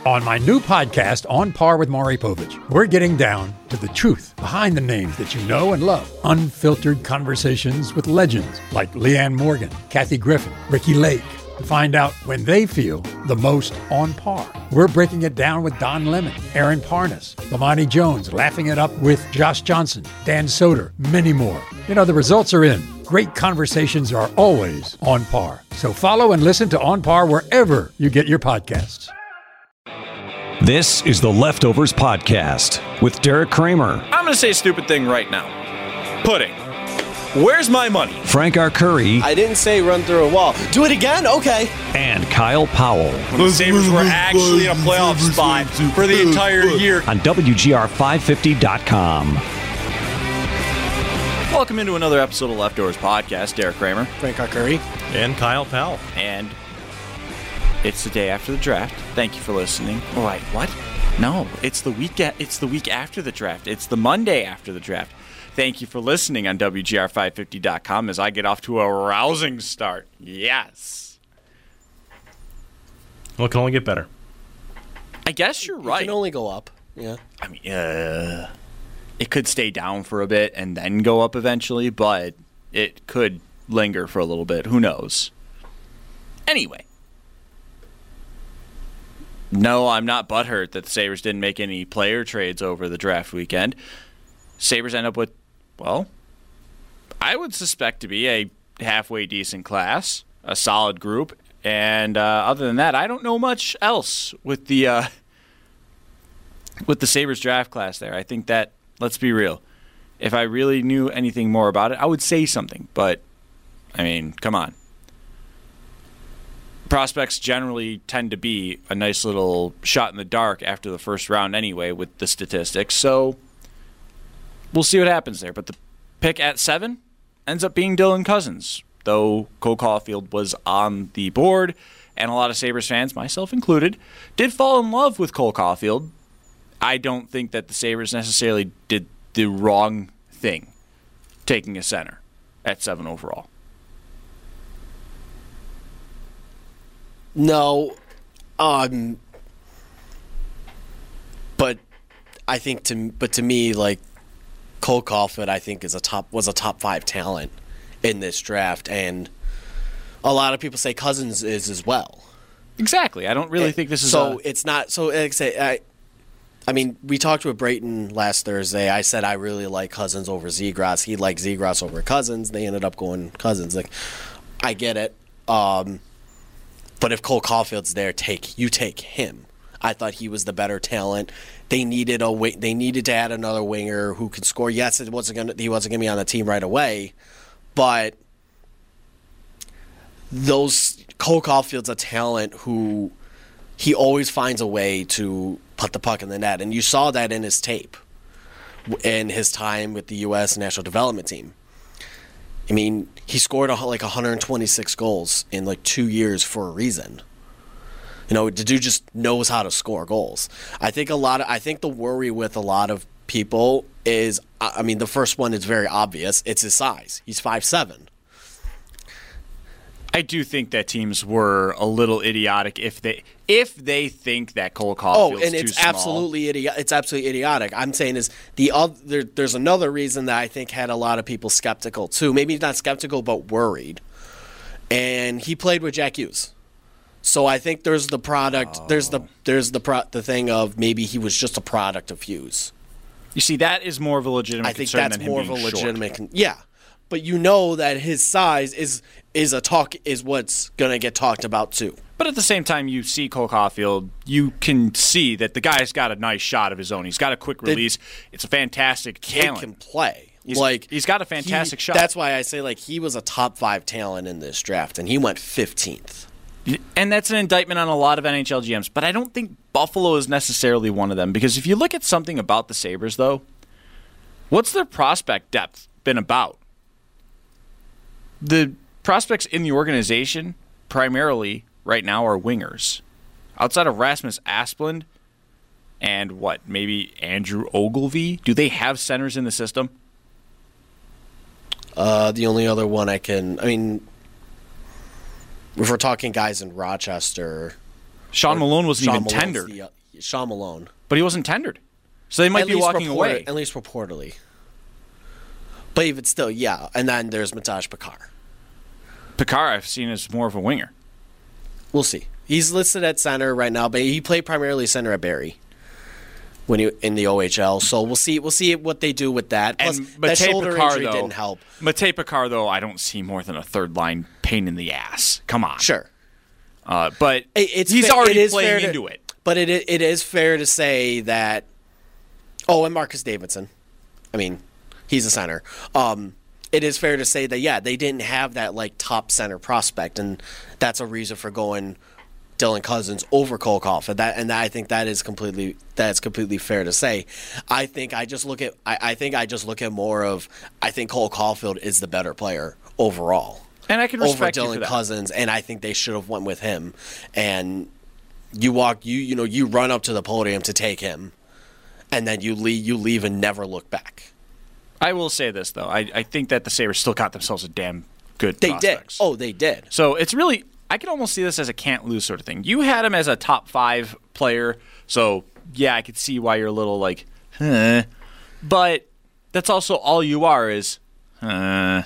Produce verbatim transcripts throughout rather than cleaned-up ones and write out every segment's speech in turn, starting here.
On my new podcast, On Par with Maury Povich, we're getting down to the truth behind the names that you know and love. Unfiltered conversations with legends like Leanne Morgan, Kathy Griffin, Ricky Lake, to find out when they feel the most on par. We're breaking it down with Don Lemon, Aaron Parnas, Lamani Jones, laughing it up with Josh Johnson, Dan Soder, many more. You know, the results are in. Great conversations are always on par. So follow and listen to On Par wherever you get your podcasts. This is the Leftovers Podcast with Derek Kramer. I'm going to say a stupid thing right now. Pudding. Where's my money? Frank Arcuri. I didn't say run through a wall. Do it again? Okay. And Kyle Powell. When the Sabres were actually in a playoff spot for the entire year. On W G R five fifty dot com. Welcome into another episode of Leftovers Podcast. Derek Kramer. Frank Arcuri. And Kyle Powell. And it's the day after the draft. Thank you for listening. Oh, wait, what? No, it's the week. A- it's the week after the draft. It's the Monday after the draft. Thank you for listening on W G R five fifty dot com as I get off to a rousing start. Yes. Well, it can only get better. I guess you're right. It can only go up. Yeah. I mean, uh, it could stay down for a bit and then go up eventually, but it could linger for a little bit. Who knows? Anyway. No, I'm not butthurt that the Sabres didn't make any player trades over the draft weekend. Sabres end up with, well, I would suspect to be a halfway decent class, a solid group, and uh, other than that, I don't know much else with the uh, with the Sabres draft class there. I think that, let's be real, if I really knew anything more about it, I would say something, but, I mean, come on. Prospects generally tend to be a nice little shot in the dark after the first round anyway with the statistics, so we'll see what happens there. But the pick at seven ends up being Dylan Cozens, though Cole Caulfield was on the board, and a lot of Sabres fans, myself included, did fall in love with Cole Caulfield. I don't think that the Sabres necessarily did the wrong thing taking a center at seven overall. No, um, but I think to but to me, like Cole Caulfield, I think is a top was a top five talent in this draft, and a lot of people say Cozens is as well. Exactly. I don't really and, think this is so. A... It's not so. Like I say, I, I mean, we talked with Brayton last Thursday. I said I really like Cozens over Zegras. He liked Zegras over Cozens. They ended up going Cozens. Like, I get it. Um, But if Cole Caulfield's there, take you take him. I thought he was the better talent. They needed a they needed to add another winger who can score. Yes, it wasn't gonna he wasn't gonna be on the team right away, but those Cole Caulfield's a talent who he always finds a way to put the puck in the net, and you saw that in his tape, in his time with the U S National Development Team. I mean, he scored a, like one hundred twenty-six goals in like two years for a reason. You know, the dude just knows how to score goals. I think a lot of, I think the worry with a lot of people is, I mean, the first one is very obvious. It's his size. He's five seven. I do think that teams were a little idiotic if they if they think that Cole Caulfield's oh, and too it's small. absolutely idi- it's absolutely idiotic. I'm saying is the other there, there's another reason that I think had a lot of people skeptical too. Maybe not skeptical, but worried. And he played with Jack Hughes, so I think there's the product. Oh. There's the there's the pro, the thing of maybe he was just a product of Hughes. You see, that is more of a legitimate. I think concern that's than him more of a being legitimate. Con- yeah. But you know that his size is is a talk is what's gonna get talked about too. But at the same time, you see Cole Caulfield, you can see that the guy's got a nice shot of his own. He's got a quick release. The, it's a fantastic talent. He can play. He's, like he's got a fantastic he, shot. That's why I say like he was a top five talent in this draft, and he went fifteenth. And that's an indictment on a lot of N H L G Ms. But I don't think Buffalo is necessarily one of them, because if you look at something about the Sabres, though, what's their prospect depth been about? The prospects in the organization primarily right now are wingers. Outside of Rasmus Asplund and what, maybe Andrew Ogilvy, do they have centers in the system? Uh, the only other one I can, I mean, if we're talking guys in Rochester, Sean Malone wasn't Sean even Malone's tendered. The, uh, Sean Malone. But he wasn't tendered. So they might At be least walking report- away. At least reportedly. But even still, yeah. And then there's Matej Pekar. Pekar, I've seen as more of a winger. We'll see. He's listed at center right now, but he played primarily center at Barrie when he in the O H L. So we'll see. We'll see what they do with that. Plus, And that Matej shoulder Pekar, injury though, didn't help. Matej Pekar, though, I don't see more than a third line pain in the ass. Come on. Sure, Uh, but It- it's he's fa- already it is playing fair to- into it. but it i- it is fair to say that. Oh, and Marcus Davidson. I mean, he's a center. Um, it is fair to say that yeah, they didn't have that like top center prospect, and that's a reason for going Dylan Cousins over Kolkoff, and that and that, I think that is completely that's completely fair to say. I think I just look at I, I think I just look at more of I think Cole Caulfield is the better player overall. And I can over respect you for Dylan that. Cousins, and I think they should have went with him. And you walk, you you know, you run up to the podium to take him, and then you leave, you leave and never look back. I will say this, though. I, I think that the Sabres still got themselves a damn good They prospects. did. Oh, they did. So it's really, I can almost see this as a can't lose sort of thing. You had him as a top five player, so yeah, I could see why you're a little like, huh. But that's also all you are is, huh.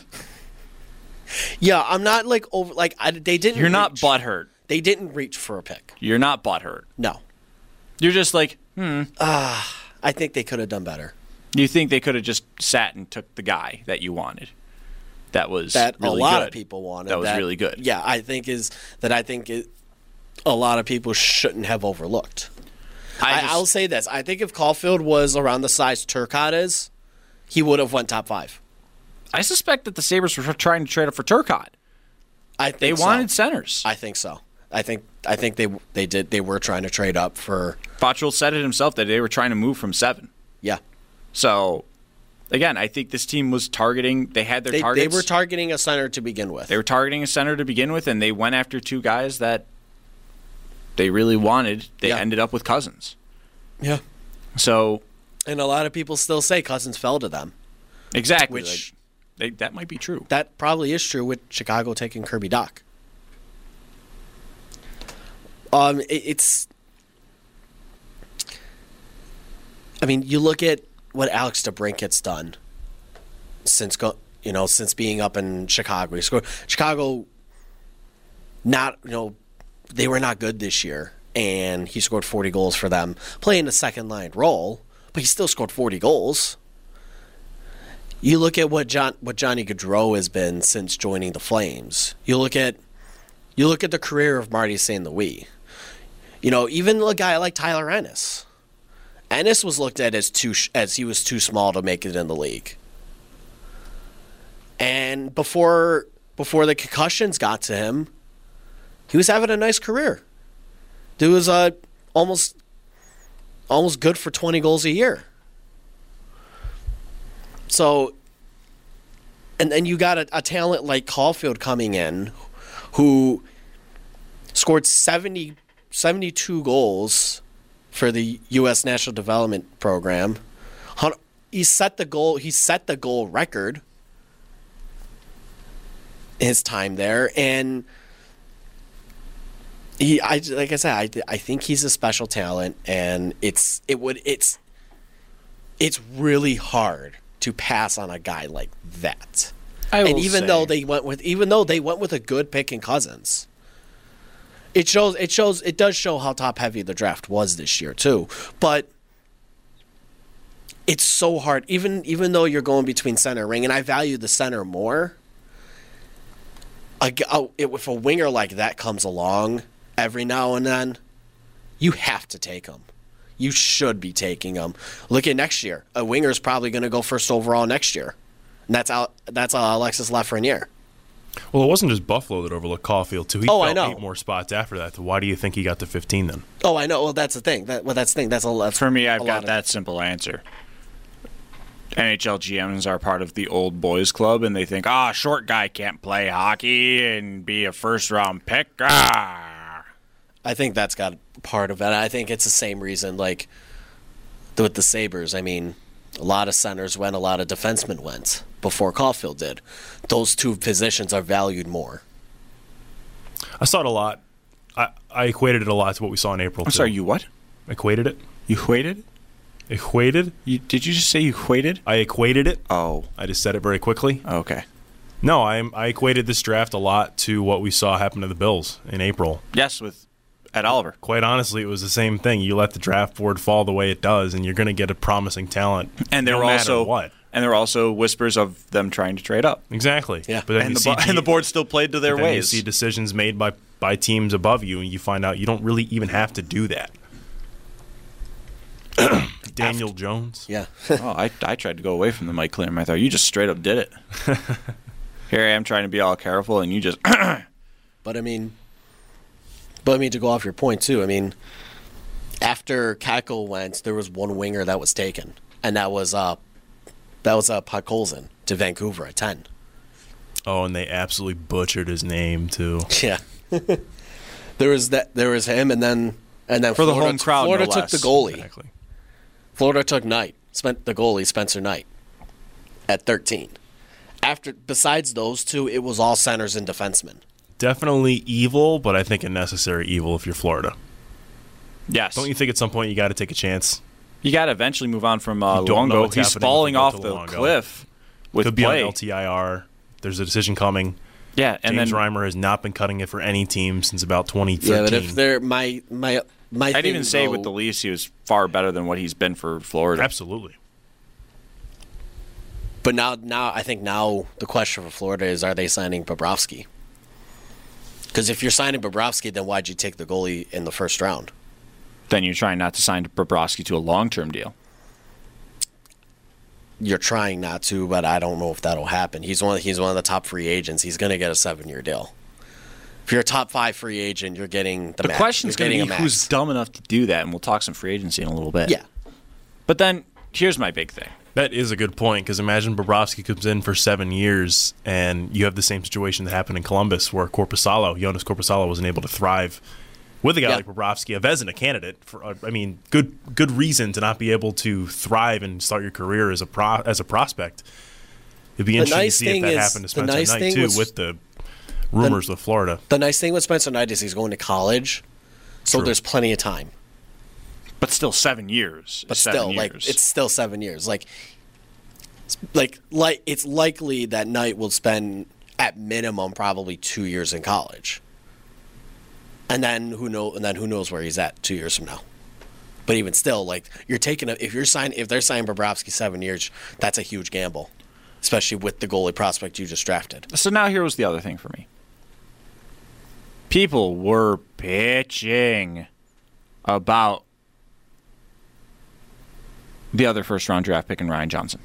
Yeah, I'm not like over like I, they didn't. You're not reach- butthurt. They didn't reach for a pick. You're not butthurt. No, You're just like, hmm. I think they could have done better. You think they could have just sat and took the guy that you wanted? That was That really a lot good. of people wanted. That was really good. Yeah, I think is that I think it, a lot of people shouldn't have overlooked. I, just- I'll say this: I think if Caulfield was around the size Turcotte is, he would have went top five. I suspect that the Sabres were trying to trade up for Turcotte. I think They so. wanted centers. I think so. I think I think they they did they were trying to trade up for Bottrill said it himself that they were trying to move from seven. yeah. So, again, I think this team was targeting. They had their They, they targets. were targeting a center to begin with. They were targeting a center to begin with, and they went after two guys that they really wanted. They Yeah. ended up with Cousins. yeah. So, And a lot of people still say Cousins fell to them. exactly, Which- like, they, that might be true. That probably is true with Chicago taking Kirby Dach. Um, it, it's. I mean, you look at what Alex DeBrincat's done since go, you know, since being up in Chicago. He scored Chicago. Not you know, they were not good this year, and he scored forty goals for them, playing a second line role, but he still scored forty goals. You look at what John, what Johnny Gaudreau has been since joining the Flames. You look at, you look at the career of Marty Saint Louis. You know, even a guy like Tyler Ennis. Ennis was looked at as too as he was too small to make it in the league. And before before the concussions got to him, he was having a nice career. Dude was uh, almost almost good for twenty goals a year. So, and then you got a, a talent like Caulfield coming in, who scored seventy, seventy-two goals for the U S National Development Program. He set the goal. He set the goal record. His time there, and he, I like I said, I, I think he's a special talent, and it's it would it's it's really hard to pass on a guy like that. I and will even say- though they went with even though they went with a good pick in Cousins, it shows it shows it does show how top heavy the draft was this year too. But it's so hard, even even though you're going between center ring, and I value the center more. A, a, if a winger like that comes along every now and then, you have to take him. You should be taking him. Look at next year. A winger is probably going to go first overall next year, and that's Al, that's uh, Alexis Lafreniere. Well, it wasn't just Buffalo that overlooked Caulfield, too. He Oh, fell I know. eight more spots after that. Why do you think he got to fifteen then? Oh, I know. Well, that's the thing. That well, that's the thing. That's a that's For me, a I've lot got of- that simple answer. N H L G Ms are part of the old boys club, and they think, ah, short guy can't play hockey and be a first-round pick. Ah. I think that's got part of it. I think it's the same reason, like with the Sabres. I mean, a lot of centers went, a lot of defensemen went before Caulfield did. Those two positions are valued more. I saw it a lot I, I equated it a lot to what we saw in April. I'm too. sorry, you what? Equated it? You equated? Equated? You, did you just say you equated? I equated it. Oh. I just said it very quickly. Okay. No, I I equated this draft a lot to what we saw happen to the Bills in April. Yes, with Ed Oliver. Quite honestly, it was the same thing. You let the draft board fall the way it does, and you're going to get a promising talent. And there no were matter also what. And there were also whispers of them trying to trade up. Exactly. Yeah. But then And you the, see bo- and the board still played to their but then ways. You see decisions made by by teams above you, and you find out you don't really even have to do that. Daniel Jones. Yeah. oh, I, I tried to go away from the Mike Clear. I thought you just straight up did it. Here I am trying to be all careful, and you just. But I mean, but I mean to go off your point too. I mean, after Kakel went, there was one winger that was taken, and that was uh, that was uh, Podkolzin to Vancouver at ten. Oh, and they absolutely butchered his name too. Yeah. there was that. There was him, and then and then For the Florida, home crowd, Florida no took less. the goalie. Exactly. Florida took Knight. Spent the goalie Spencer Knight at thirteen. After besides those two, it was all centers and defensemen. Definitely evil, but I think a necessary evil if you're Florida. yes. Don't you think at some point you got to take a chance? You got to eventually move on from uh, You don't know Luongo. what's He's happening falling if you go off to the Luongo. cliff with Could be play. on L T I R. There's a decision coming. Yeah, and James then Reimer has not been cutting it for any team since about twenty thirteen. Yeah, but if they're my my my, I'd thing, even say though, with the Leafs, he was far better than what he's been for Florida. Absolutely. But now, now I think now the question for Florida is: are they signing Bobrovsky? Because if you're signing Bobrovsky, then why'd you take the goalie in the first round? Then you're trying not to sign Bobrovsky to a long-term deal. You're trying not to, but I don't know if that'll happen. He's one. He's one of the top free agents. He's going to get a seven-year deal. If you're a top five free agent, you're getting the, The max. question's You're going to getting be a max. who's dumb enough to do that, and we'll talk some free agency in a little bit. Yeah. But then here's my big thing. That is a good point, because imagine Bobrovsky comes in for seven years, and you have the same situation that happened in Columbus, where Korpisalo, Jonas Korpisalo, wasn't able to thrive with a guy Yeah. like Bobrovsky, a Vezina candidate. For, uh, I mean, good good reason to not be able to thrive and start your career as a pro, as a prospect. It'd be The interesting nice to see if thing that is- happened to the Spencer nice Knight, thing too, was- with the rumors with Florida. The nice thing with Spencer Knight is he's going to college, so True. there's plenty of time. But still, seven years. But is seven still, like years. it's still seven years. Like, like, like it's likely that Knight will spend at minimum probably two years in college, and then who know, and then who knows where he's at two years from now. But even still, like you're taking a, if you're signing if they're signing Bobrovsky seven years, that's a huge gamble, especially with the goalie prospect you just drafted. So now here was the other thing for me. People were bitching about the other first round draft pick in Ryan Johnson.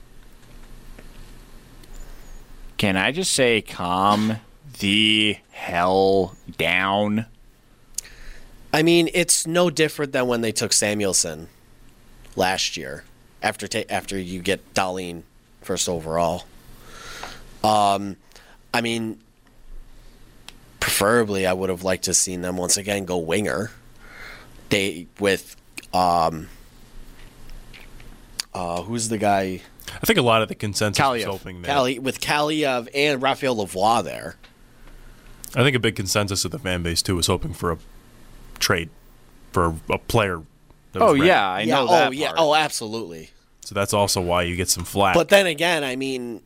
Can I just say calm the hell down? I mean, it's no different than when they took Samuelson last year after ta- after you get Dahlin first overall. Um, I mean, preferably I would have liked to have seen them once again go winger. They with um, uh, who's the guy? I think a lot of the consensus Kaliev. was hoping that. Kali with Kaliev and Raphael Lavoie there. I think a big consensus of the fan base, too, was hoping for a trade for a player. That was Oh ready. yeah, I yeah, know oh that yeah, part. oh absolutely. So that's also why you get some flack. But then again, I mean,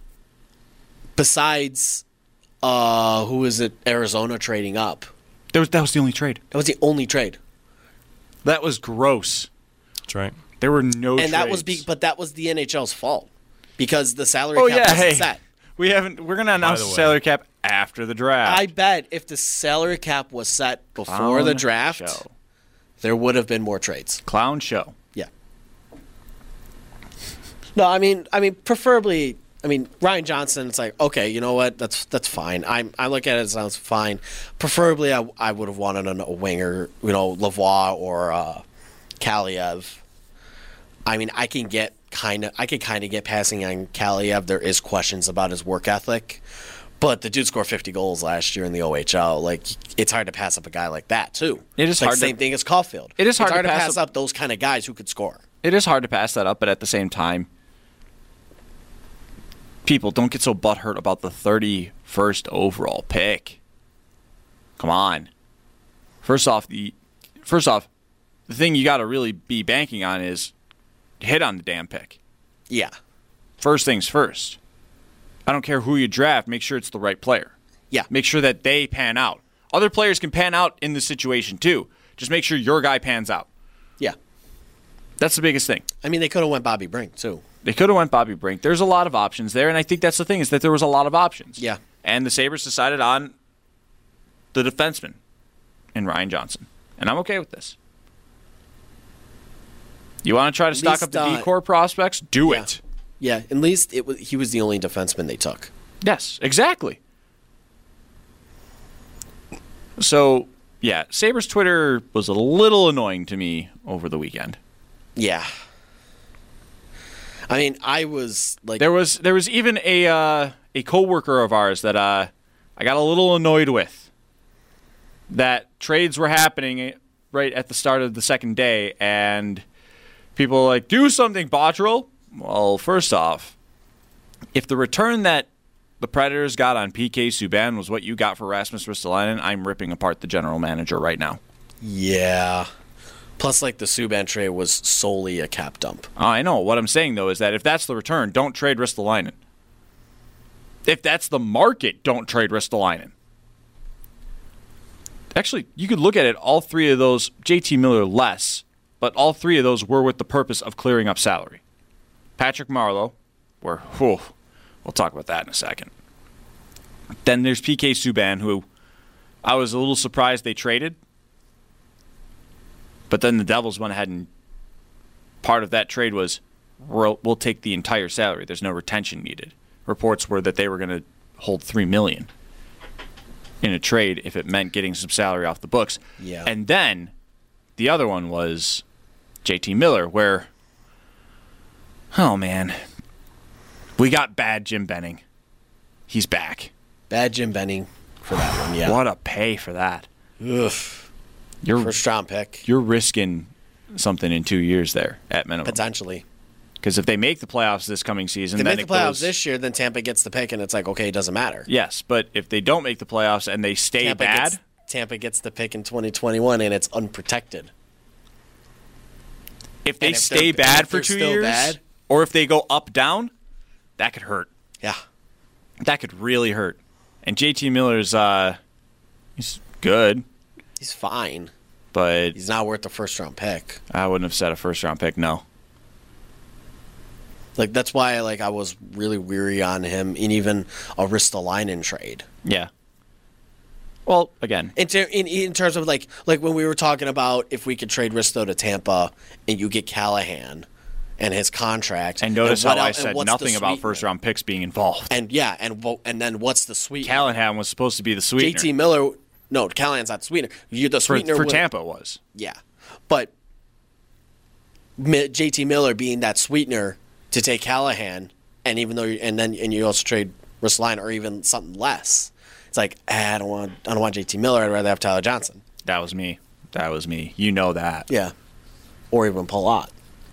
besides, uh, who is it? Arizona trading up. That was, that was the only trade. That was the only trade, That was gross. That's right. There were no and that was be, trades. but that was the N H L's fault because the salary Oh cap yeah, wasn't hey. set. We haven't we're going to announce the the, way- salary cap after the draft. I bet if the salary cap was set before Clown the draft, show. there would have been more trades. Clown show. Yeah. No, I mean, I mean, preferably. I mean, Ryan Johnson. It's like, okay, you know what? That's that's fine. I I look at it as sounds fine. Preferably, I, I would have wanted a, a winger, you know, Lavoie or uh, Kaliev. I mean, I can get kind of, I can kind of get passing on Kaliev. There is questions about his work ethic, but the dude scored fifty goals last year in the O H L. Like, it's hard to pass up a guy like that too. It is It's like hard to- Same thing as Caulfield. It is hard it's to hard to pass pass up- up those kind of guys who could score. It is hard to pass that up, but at the same time, people don't get so butthurt about the thirty-first overall pick. Come on. First off, the first off, the thing you got to really be banking on is hit on the damn pick. Yeah. First things first. I don't care who you draft. Make sure it's the right player. Yeah. Make sure that they pan out. Other players can pan out in this situation too. Just make sure your guy pans out. Yeah. That's the biggest thing. I mean, they could have went Bobby Brink too. They could have went Bobby Brink. There's a lot of options there, and I think that's the thing is that there was a lot of options. Yeah. And the Sabres decided on the defenseman in Ryan Johnson. And I'm okay with this. You want to try to At stock least, up the uh, D-core prospects? Do yeah. it. Yeah, at least it was, he was the only defenseman they took. Yes, exactly. So, yeah, Sabres Twitter was a little annoying to me over the weekend. Yeah. I mean, I was like... There was there was even a uh, a coworker of ours that uh, I got a little annoyed with. That trades were happening right at the start of the second day, and people were like, do something, Botterill. Well, first off, if the return that the Predators got on P K Subban was what you got for Rasmus Ristolainen, I'm ripping apart the general manager right now. Yeah. Plus, like, the Subban trade was solely a cap dump. Oh, I know. What I'm saying, though, is that if that's the return, don't trade Ristolainen. If that's the market, don't trade Ristolainen. Actually, you could look at it, all three of those, J T Miller less, but all three of those were with the purpose of clearing up salary. Patrick Marleau, where, whew, we'll talk about that in a second. Then there's P K Subban, who I was a little surprised they traded. But then the Devils went ahead and part of that trade was we'll, we'll take the entire salary. There's no retention needed. Reports were that they were going to hold three million dollars in a trade if it meant getting some salary off the books. Yeah. And then the other one was J T Miller, where, oh man, we got bad Jim Benning. He's back. Bad Jim Benning for that one, yeah. What a pay for that. Ugh. You're, First round pick. you're risking something in two years there at minimum. Potentially. Because if they make the playoffs this coming season, If they then make the it playoffs goes, this year, then Tampa gets the pick, and it's like, okay, it doesn't matter. yes, but if they don't make the playoffs and they stay Tampa bad, Gets, Tampa gets the pick in twenty twenty-one, and it's unprotected. if they and if stay they're- bad if for they're two still years, bad- or if they go up down, that could hurt. Yeah. That could really hurt. And J T Miller's, uh, he's good, He's fine. but He's not worth the first round pick. I wouldn't have said a first round pick. No. Like, that's why like I was really weary on him in even a Ristolainen trade. Yeah. Well, again, In, ter- in in terms of like like when we were talking about if we could trade Risto to Tampa and you get Callahan and his contract. and notice what how I el- and said what's the nothing about sweetener? first round picks being involved. And yeah, and wo- and then what's the sweet? Callahan was supposed to be the J sweetener. T Miller. No, Callahan's not the sweetener. You the for, sweetener for would- Tampa was. Yeah, but Mi- J T Miller being that sweetener to take Callahan, and even though you, and then and you also trade Ristolainen or even something less, it's like ah, I don't want I don't want J T Miller. I'd rather have Tyler Johnson. That was me. That was me. You know that. Yeah, or even Palat.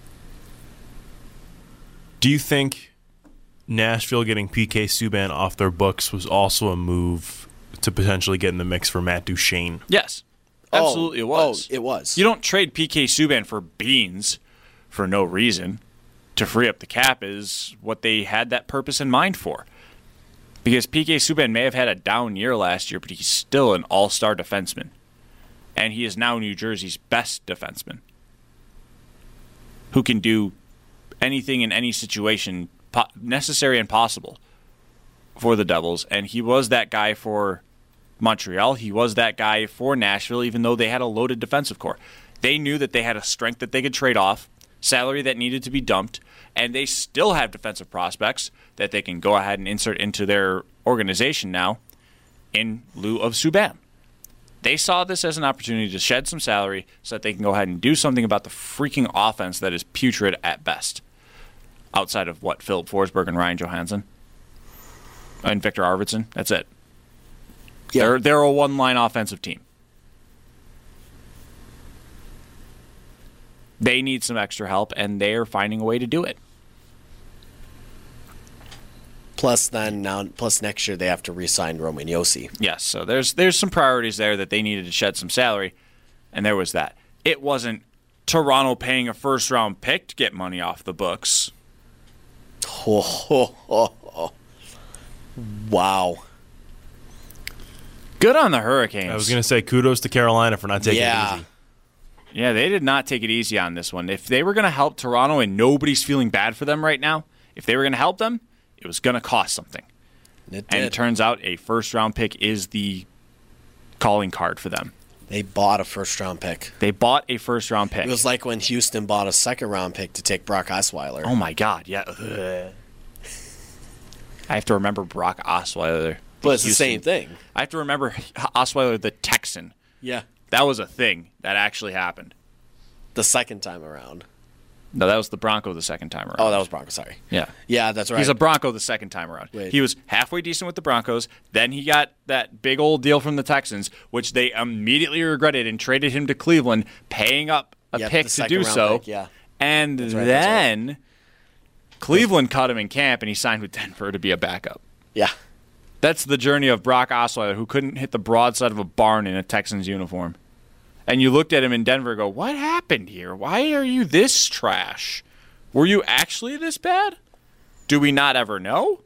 Do you think Nashville getting P K Subban off their books was also a move to potentially get in the mix for Matt Duchene? Yes. Oh, Absolutely, it was. Oh, it was. You don't trade P K Subban for beans for no reason. To free up the cap is what they had that purpose in mind for. Because P K Subban may have had a down year last year, but he's still an all-star defenseman. And he is now New Jersey's best defenseman. Who can do anything in any situation po- necessary and possible for the Devils. And he was that guy for Montreal. He was that guy for Nashville, even though they had a loaded defensive core. They knew that they had a strength that they could trade off, salary that needed to be dumped, and they still have defensive prospects that they can go ahead and insert into their organization now in lieu of Subban. They saw this as an opportunity to shed some salary so that they can go ahead and do something about the freaking offense that is putrid at best. Outside of what, Philip Forsberg and Ryan Johansson? And Victor Arvidsson? That's it. Yeah. They're, they're a one-line offensive team. They need some extra help, and they are finding a way to do it. Plus, then now, plus next year they have to re-sign Roman Josi. Yes, so there's there's some priorities there that they needed to shed some salary, and there was that. It wasn't Toronto paying a first-round pick to get money off the books. Oh, oh, oh, oh. Wow. Good on the Hurricanes. I was going to say kudos to Carolina for not taking Yeah. it easy. Yeah, they did not take it easy on this one. If they were going to help Toronto and nobody's feeling bad for them right now, if they were going to help them, it was going to cost something. It And it did. turns out a first-round pick is the calling card for them. They bought a first-round pick. They bought a first-round pick. It was like when Houston bought a second-round pick to take Brock Osweiler. Oh, my God, yeah. Ugh. I have to remember Brock Osweiler. but it's the Houston. same thing. I have to remember Osweiler, the Texan. Yeah. That was a thing that actually happened. The second time around. No, that was the Bronco the second time around. Oh, that was Bronco. Sorry. yeah. Yeah, that's right. He's a Bronco the second time around. Wait. He was halfway decent with the Broncos. Then he got that big old deal from the Texans, which they immediately regretted and traded him to Cleveland, paying up a Yep, pick the to second do round so. pick, yeah. And right, that's then Cleveland cut him in camp, and he signed with Denver to be a backup. Yeah. That's the journey of Brock Osweiler, who couldn't hit the broadside of a barn in a Texans uniform. And you looked at him in Denver and go, what happened here? Why are you this trash? Were you actually this bad? Do we not ever know?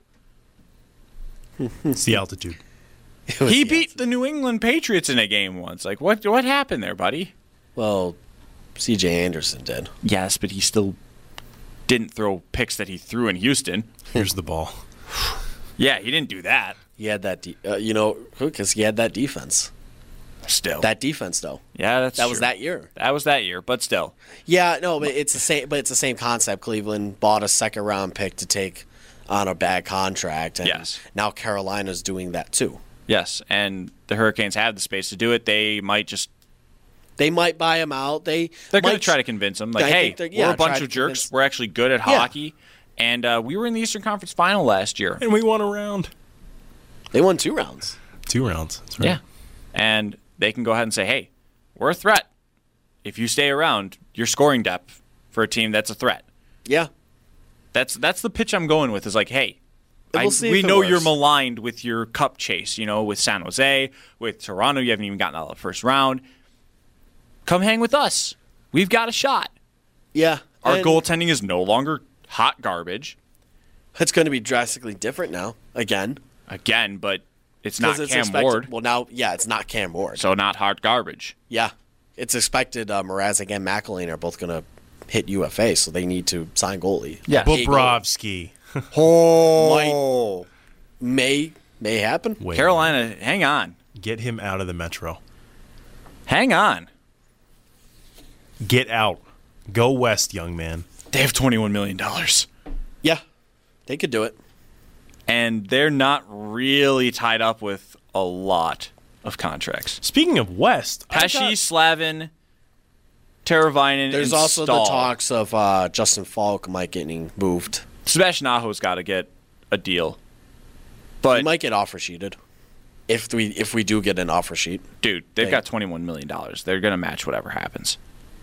It's the altitude. It was He the beat the New England Patriots in a game once. Like, what what happened there, buddy? Well, C J Anderson did. Yes, but he still didn't throw picks that he threw in Houston. Here's the ball. Yeah, he didn't do that. He had that, de- uh, you know, because he had that defense. Still. That defense, though. yeah, that's That was true. that year. That was that year, but still. Yeah, no, but it's the same. But it's the same concept. Cleveland bought a second round pick to take on a bad contract, and Yes. now Carolina's doing that too. Yes, and the Hurricanes have the space to do it. They might just They might buy him out. They They're going to might- try to convince them, like, I hey, think they're- yeah, we're a try bunch to of jerks. convince- We're actually good at Yeah. hockey, and uh, we were in the Eastern Conference Final last year. And we won a round. They won two rounds. Two rounds. That's right. Yeah, and they can go ahead and say, hey, we're a threat. If you stay around, you're scoring depth for a team that's a threat. Yeah, That's that's the pitch I'm going with. Is like, hey, And I, we'll see we if it know you're works. maligned with your cup chase. You know, with San Jose, with Toronto, you haven't even gotten out of the first round. Come hang with us. We've got a shot. yeah. Our And goaltending is no longer hot garbage It's going to be drastically different now. Again, again, but it's not 'Cause it's Cam expected- Ward, Well, now, yeah, it's not Cam Ward. so not hot garbage. Yeah, it's expected. Uh, Mrazek and McElwain are both going to hit U F A, so they need to sign goalie. Yeah. A goalie. Bobrovsky. Oh, May may happen. Wait. Carolina, hang on, Get him out of the Metro. hang on. Get out. Go west, young man. They have twenty-one million dollars. Yeah, they could do it. And they're not really tied up with a lot of contracts. Speaking of west, I Pesci, got- Slavin, Teravainen, There's and also Stahl. the talks of uh, Justin Falk might getting moved. Sebastian Aho's got to get a deal. He But, might get offer sheeted if we if we do get an offer sheet. dude, they've They- got twenty-one million dollars. They're going to match whatever happens.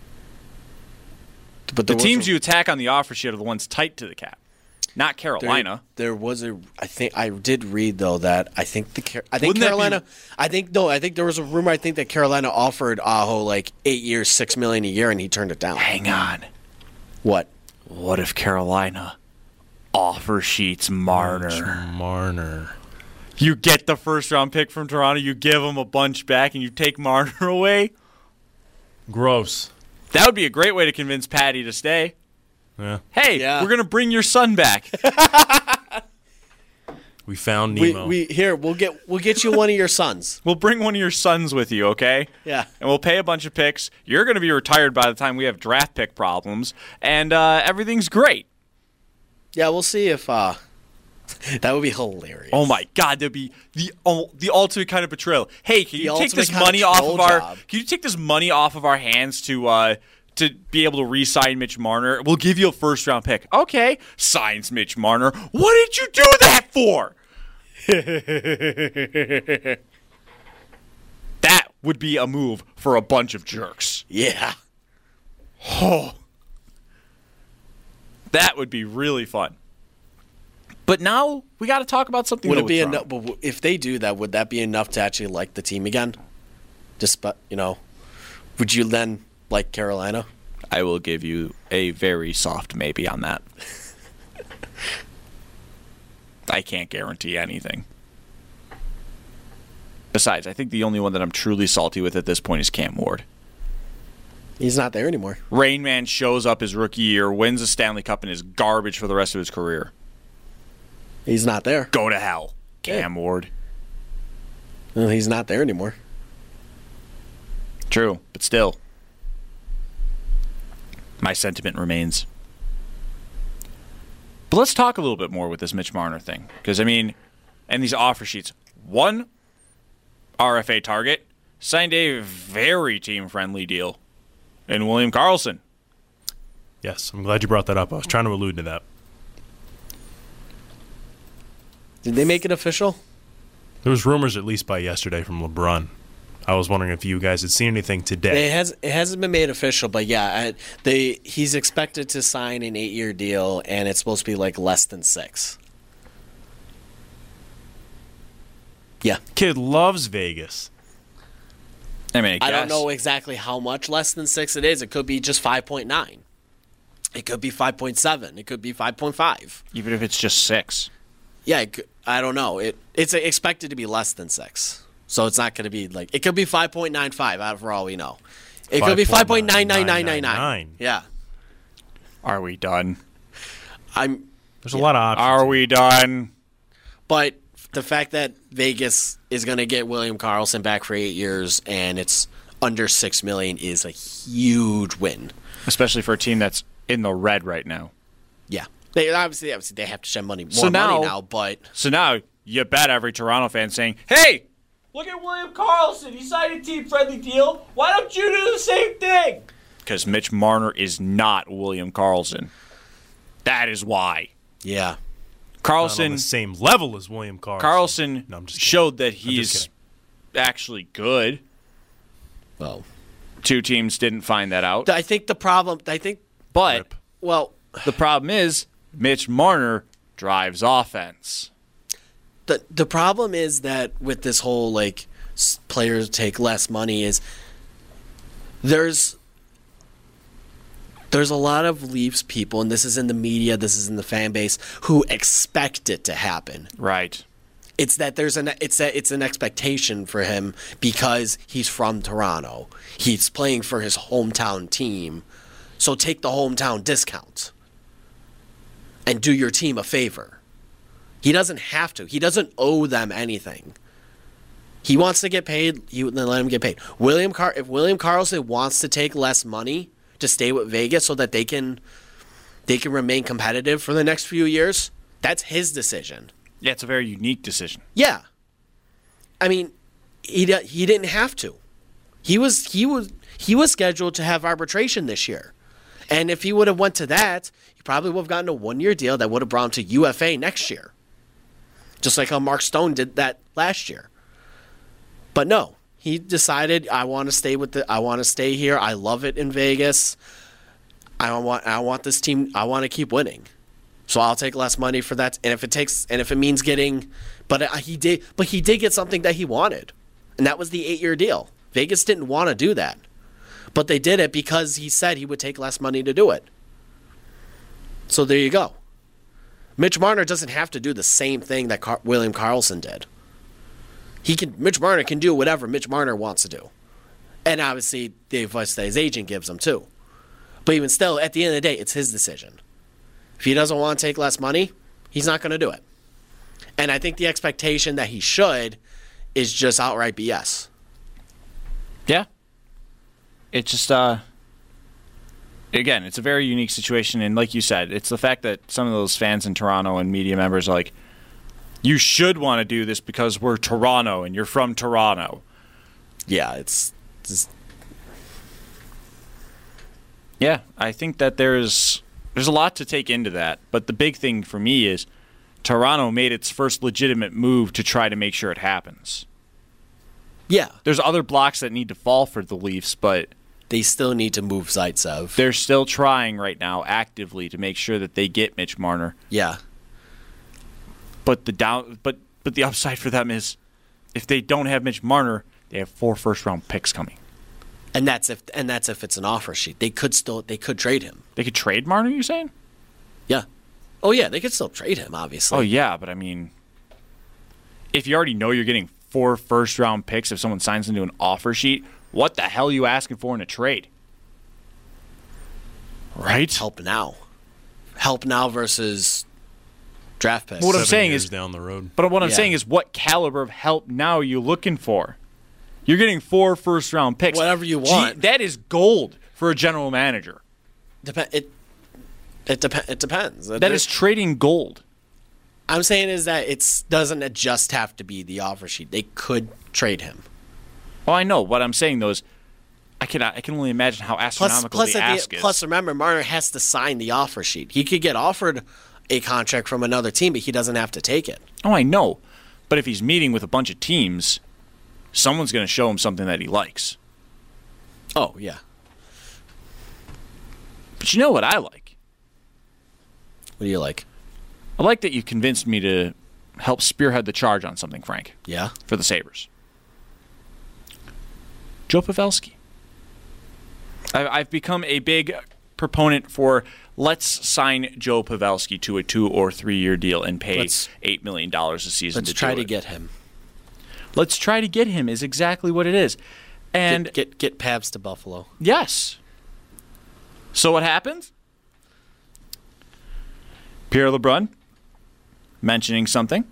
But The there was teams a- you attack on the offer sheet are the ones tight to the cap, not there, Carolina. there was a. I think I did read though that I think the Car- I think Wouldn't that be- Carolina. I think no. I think there was a rumor. I think that Carolina offered Aho like eight years, six million a year, and he turned it down. Hang on. What? What if Carolina offer sheets Marner? Marner. You get the first round pick from Toronto, you give them a bunch back, and you take Marner away? Gross. That would be a great way to convince Patty to stay. Yeah. Hey, Yeah. we're going to bring your son back. We found We, Nemo. we here we'll get we'll get you one of your sons. We'll bring one of your sons with you, okay? Yeah. And we'll pay a bunch of picks. You're going to be retired by the time we have draft pick problems, and uh, everything's great. Yeah, we'll see if uh that would be hilarious. Oh my God, that'd be the oh, the ultimate kind of betrayal. Hey, can The you take ultimate this kind of money off troll of our? job. Can you take this money off of our hands to uh, to be able to re-sign Mitch Marner? We'll give you a first round pick. Okay, signs Mitch Marner. What did you do that for? That would be a move for a bunch of jerks. Yeah. Oh, that would be really fun. But now we got to talk about something. Would though it be with enough? But if they do that, would that be enough to actually like the team again? Just, but you know, would you then like Carolina? I will give you a very soft maybe on that. I can't guarantee anything. Besides, I think the only one that I'm truly salty with at this point is Cam Ward. He's not there anymore. Rain Man shows up his rookie year, wins a Stanley Cup, and is garbage for the rest of his career. He's not there. Go to hell, Cam Yeah. Ward. Well, he's not there anymore. True, but still. My sentiment remains. But let's talk a little bit more with this Mitch Marner thing. Because, I mean, and these offer sheets. One R F A target signed a very team-friendly deal in William Karlsson. Yes, I'm glad you brought that up. I was trying to allude to that. Did they make it official? There was rumors at least by yesterday from LeBron. I was wondering if you guys had seen anything today. It has. It hasn't been made official, but yeah, I, they he's expected to sign an eight-year deal, and it's supposed to be like less than six. Yeah, Kid loves Vegas. I mean, I, I don't guess. know exactly how much less than six it is. It could be just five point nine. It could be five point seven. It could be five point five. Even if it's just six. Yeah, it could, I don't know. It it's expected to be less than six, so it's not going to be like it could be five point nine five. Out for all we know, it could be five point nine nine nine nine nine. Yeah, Are we done? I'm. There's a lot of options. Are we done? But the fact that Vegas is going to get William Karlsson back for eight years and it's under six million is a huge win. Especially for a team that's in the red right now. Yeah, they obviously obviously they have to spend money more So now- money now, but So now you bet every Toronto fan saying, "Hey, look at William Karlsson. He signed a team-friendly deal. Why don't you do the same thing?" Because Mitch Marner is not William Karlsson. That is why. yeah, Not on the Karlsson same level as William Karlsson. Carlson No, I'm just kidding. showed that I'm just he's kidding. actually good. well, Two teams didn't find that out. I think the problem. I think But Rip. well, the problem is Mitch Marner drives offense. the the problem is that with this whole like s- players take less money is there's there's a lot of Leafs people, and this is in the media, this is in the fan base, who expect it to happen. Right. It's that there's an it's that it's an expectation for him because he's from Toronto. He's playing for his hometown team. So take the hometown discount and do your team a favor. He doesn't have to. He doesn't owe them anything. He wants to get paid, he then let him get paid. William Car- if William Karlsson wants to take less money to stay with Vegas so that they can they can remain competitive for the next few years, that's his decision. Yeah, it's a very unique decision. Yeah, I mean, he di- he didn't have to. He was he was he was scheduled to have arbitration this year, and if he would have went to that, he probably would have gotten a one year deal that would have brought him to U F A next year, just like how Mark Stone did that last year. But no, he decided I want to stay with the I want to stay here. I love it in Vegas. I want I want this team. I want to keep winning. So I'll take less money for that, and if it takes, and if it means getting, but he did, but he did get something that he wanted, and that was the eight-year deal. Vegas didn't want to do that, but they did it because he said he would take less money to do it. So there you go. Mitch Marner doesn't have to do the same thing that Car- William Karlsson did. He can. Mitch Marner can do whatever Mitch Marner wants to do, and obviously the advice that his agent gives him too. But even still, at the end of the day, it's his decision. If he doesn't want to take less money, he's not going to do it. And I think the expectation that he should is just outright B S. Yeah. It's just, uh, again, it's a very unique situation. And like you said, it's the fact that some of those fans in Toronto and media members are like, you should want to do this because we're Toronto and you're from Toronto. Yeah, it's, it's Yeah, I think that there's there's a lot to take into that. But the big thing for me is Toronto made its first legitimate move to try to make sure it happens. yeah. There's other blocks that need to fall for the Leafs, but They still need to move Zaitsev. they're still trying right now actively to make sure that they get Mitch Marner. Yeah. But the down, but but the upside for them is, if they don't have Mitch Marner, they have four first round picks coming. And that's if and that's if it's an offer sheet. They could still they could trade him. They could trade Marner, you're saying? Yeah. Oh yeah, they could still trade him, obviously. Oh yeah, but I mean, if you already know you're getting four first round picks if someone signs into an offer sheet, what the hell are you asking for in a trade? Right? Help now. Help now versus draft picks. What I'm Seven saying years is down the road. But what I'm Yeah. saying is, what caliber of help now are you looking for? You're getting four first round picks. Whatever you Gee, want. that is gold for a general manager. Dep- it it, dep- it depends. That is trading gold. I'm saying is that it doesn't just have to be the offer sheet. They could trade him. Well, I know. What I'm saying, though, is I can I can only imagine how Plus, astronomical plus, the at ask the, is. plus, remember, Marner has to sign the offer sheet. He could get offered a contract from another team, but he doesn't have to take it. Oh, I know. But if he's meeting with a bunch of teams, someone's going to show him something that he likes. Oh yeah. But you know what I like? What do you like? I like that you convinced me to help spearhead the charge on something, Frank, Yeah. for the Sabres. Joe Pavelski. I've, I've become a big proponent for let's sign Joe Pavelski to a two or three year deal and pay Let's- eight million dollars a season. Let's to try do to it. get him. Let's try to get him is exactly what it is. And Get, get get Pabs to Buffalo. yes. So what happens? Pierre LeBrun mentioning something.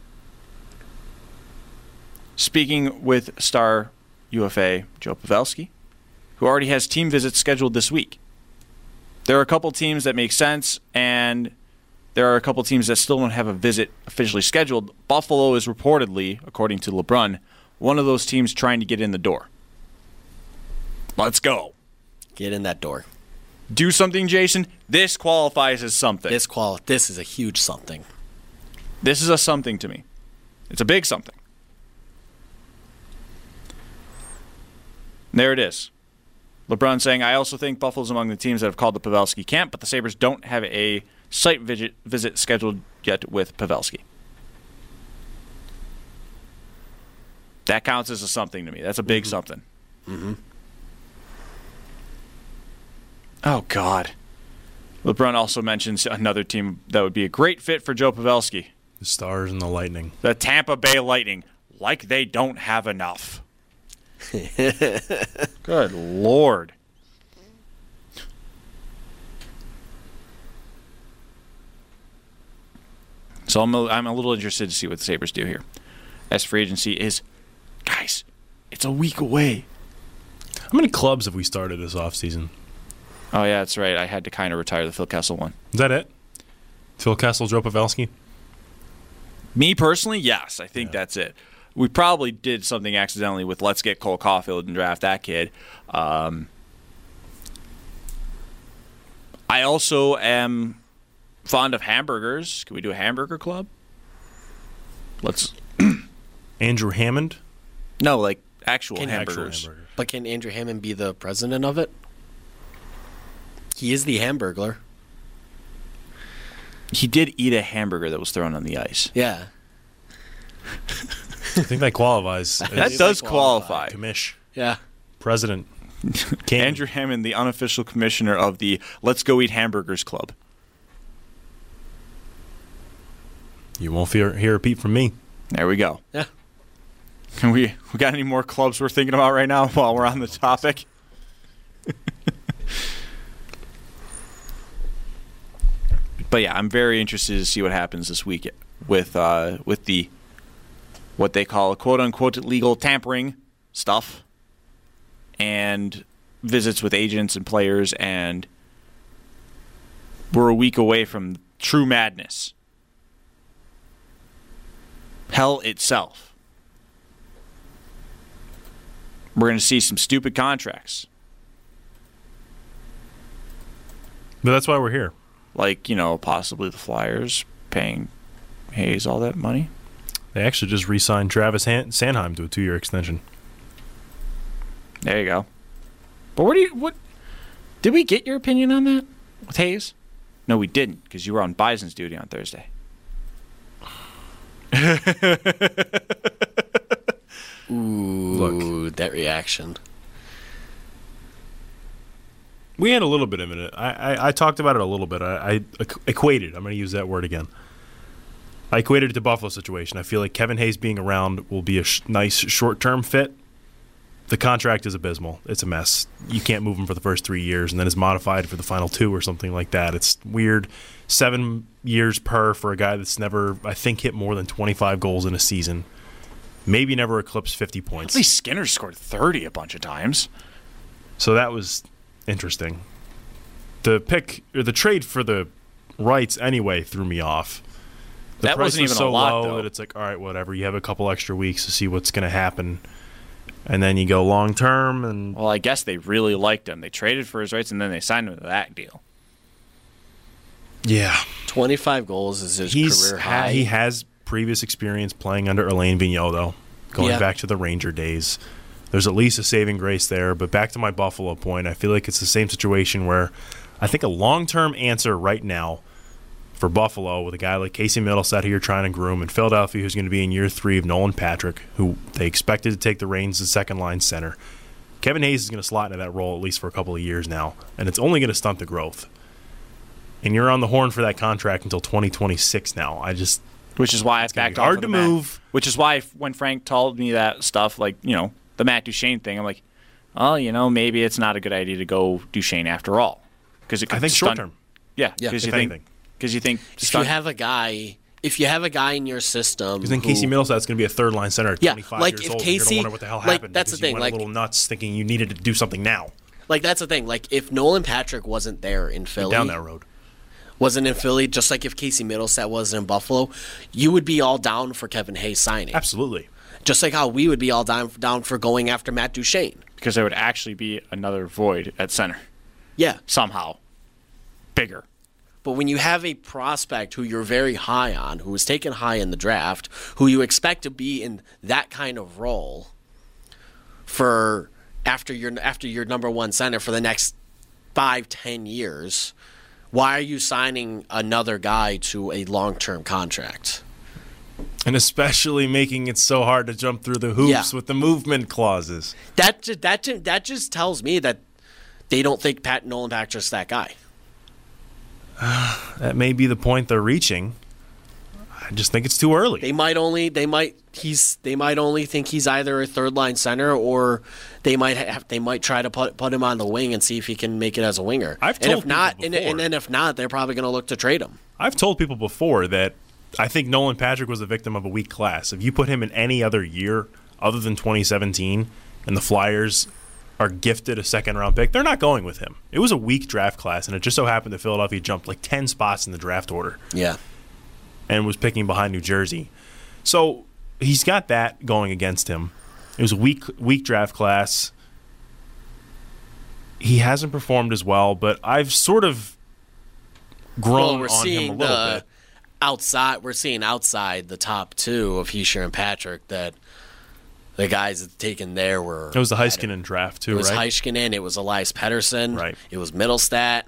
Speaking with star U F A Joe Pavelski, who already has team visits scheduled this week. There are a couple teams that make sense, and there are a couple teams that still don't have a visit officially scheduled. Buffalo is reportedly, according to LeBrun, one of those teams trying to get in the door. Let's go. Get in that door. Do something, Jason. This qualifies as something. This qual. This is a huge something. This is a something to me. It's a big something. There it is. LeBron saying, I also think Buffalo's among the teams that have called the Pavelski camp, but the Sabres don't have a site visit, visit scheduled yet with Pavelski. That counts as a something to me. That's a big mm-hmm. something. Mm-hmm. Oh, God. LeBron also mentions another team that would be a great fit for Joe Pavelski. The Stars and the Lightning. The Tampa Bay Lightning. Like they don't have enough. Good Lord. So I'm a, I'm a little interested to see what the Sabres do here. As free agency is, guys, it's a week away. How many clubs have we started this offseason? Oh, yeah, that's right. I had to kind of retire the Phil Kessel one. Is that it? Phil Kessel, Joe Pavelski? Me personally, yes. I think Yeah. that's it. We probably did something accidentally with let's get Cole Caulfield and draft that kid. Um, I also am fond of hamburgers. Can we do a hamburger club? Let's. Andrew Hammond? No, like actual Can- hamburgers. Actual hamburger. But can Andrew Hammond be the president of it? He is the Hamburglar. He did eat a hamburger that was thrown on the ice. Yeah. I think that qualifies. That as does qualify. qualify. commish. Yeah. President. King. Andrew Hammond, the unofficial commissioner of the Let's Go Eat Hamburgers Club. You won't hear, hear a peep from me. There we go. Yeah. Can we we got any more clubs we're thinking about right now while we're on the topic? But yeah, I'm very interested to see what happens this week with uh, with the what they call quote unquote legal tampering stuff and visits with agents and players, and we're a week away from true madness. Hell itself. We're going to see some stupid contracts. But that's why we're here. Like, you know, possibly the Flyers paying Hayes all that money. They actually just re-signed Travis Han- Sanheim to a two-year extension. There you go. But what do you what did we get your opinion on that with Hayes? No, we didn't, because you were on Bison's duty on Thursday. Ooh, Look. that reaction. We had a little bit of it. I, I, I talked about it a little bit. I, I equated. I'm going to use that word again. I equated it to Buffalo situation. I feel like Kevin Hayes being around will be a sh- nice short-term fit. The contract is abysmal. It's a mess. You can't move him for the first three years, and then it's modified for the final two or something like that. It's weird. Seven years per for a guy that's never, I think, hit more than twenty-five goals in a season. Maybe never eclipsed fifty points. At least Skinner scored thirty a bunch of times. So that was interesting. The pick or the trade for the rights anyway threw me off. The That price wasn't was even so a lot, low though. that it's like, all right, whatever. You have a couple extra weeks to see what's going to happen, and then you go long term. And Well, I guess they really liked him. They traded for his rights, and then they signed him to that deal. yeah, twenty-five goals is his he's career ha- high. he has previous experience playing under Alain Vigneault, though, going Yeah. back to the Ranger days. There's at least a saving grace there. But back to my Buffalo point, I feel like it's the same situation where I think a long term answer right now for Buffalo with a guy like Casey Middleset here trying to groom, and Philadelphia, who's going to be in year three of Nolan Patrick, who they expected to take the reins as second line center. Kevin Hayes is going to slot into that role at least for a couple of years now, and it's only going to stunt the growth. And you're on the horn for that contract until twenty twenty-six now. I just Which is why I gonna backed be off hard of to the Matt- move. Which is why f- when Frank told me that stuff, like, you know, the Matt Duchene thing, I'm like, oh, you know, maybe it's not a good idea to go Duchene after all. Because it could I think stunt- short term. Yeah, Yeah, because if you think anything. because you think if you stunt- have a guy, if you have a guy in your system, Because then who- Casey Middleset's going to be a third line center at Yeah, twenty-five like years if old. and you're Casey- going to wonder what the hell like, happened. that's the because you thing, went like- a little nuts thinking you needed to do something now. like that's the thing. Like if Nolan Patrick wasn't there in Philly, Down that road. wasn't in Philly, just like if Casey Middleset wasn't in Buffalo, you would be all down for Kevin Hayes signing. Absolutely. Just like how we would be all down down for going after Matt Duchene. because there would actually be another void at center Yeah, somehow, bigger. but when you have a prospect who you're very high on, who was taken high in the draft, who you expect to be in that kind of role for after your after your number one center for the next five, ten years, why are you signing another guy to a long-term contract? And especially making it so hard to jump through the hoops Yeah. with the movement clauses. That ju- that ju- that just tells me that they don't think Pat Nolan Patrick's that guy. That may be the point they're reaching. I just think it's too early. They might only they might he's they might only think he's either a third line center, or they might have they might try to put put him on the wing and see if he can make it as a winger. I've and told if not, people and, before. and then if not, they're probably going to look to trade him. I've told people before that I think Nolan Patrick was a victim of a weak class. If you put him in any other year other than twenty seventeen and the Flyers are gifted a second round pick, they're not going with him. It was a weak draft class, and it just so happened that Philadelphia jumped like ten spots in the draft order Yeah, and was picking behind New Jersey. So he's got that going against him. It was a weak weak draft class. He hasn't performed as well, but I've sort of grown well, we're on him a seeing little the bit. outside. We're seeing outside the top two of Heischer and Patrick that the guys that taken there were. It was the Heiskanen draft too, It was right? Heiskanen. It was Elias Pettersson. Right. It was Middlestat.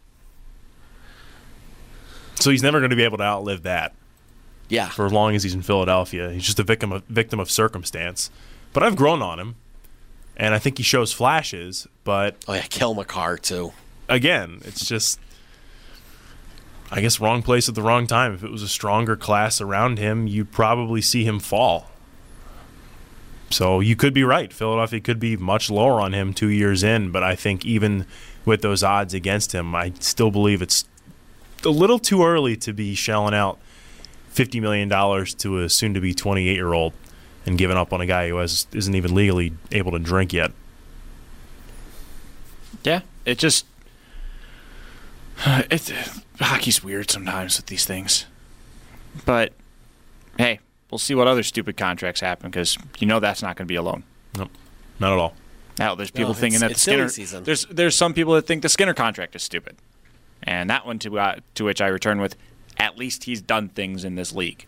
So he's never going to be able to outlive that Yeah. for as long as he's in Philadelphia. He's just a victim of victim of circumstance. But I've grown on him, and I think he shows flashes. But Oh yeah, Kel McCarr too. again, it's just, I guess, wrong place at the wrong time. If it was a stronger class around him, you'd probably see him fall. So you could be right. Philadelphia could be much lower on him two years in, but I think even with those odds against him, I still believe it's a little too early to be shelling out fifty million dollars to a soon-to-be twenty-eight-year-old and giving up on a guy who has, isn't even legally able to drink yet. Yeah, it just it hockey's weird sometimes with these things, but hey, we'll see what other stupid contracts happen because you know that's not going to be alone. Nope, not at all. Now there's people No, thinking it's- that the it's silly Skinner season. there's there's some people that think the Skinner contract is stupid, and that one to uh, to which I return with, at least he's done things in this league.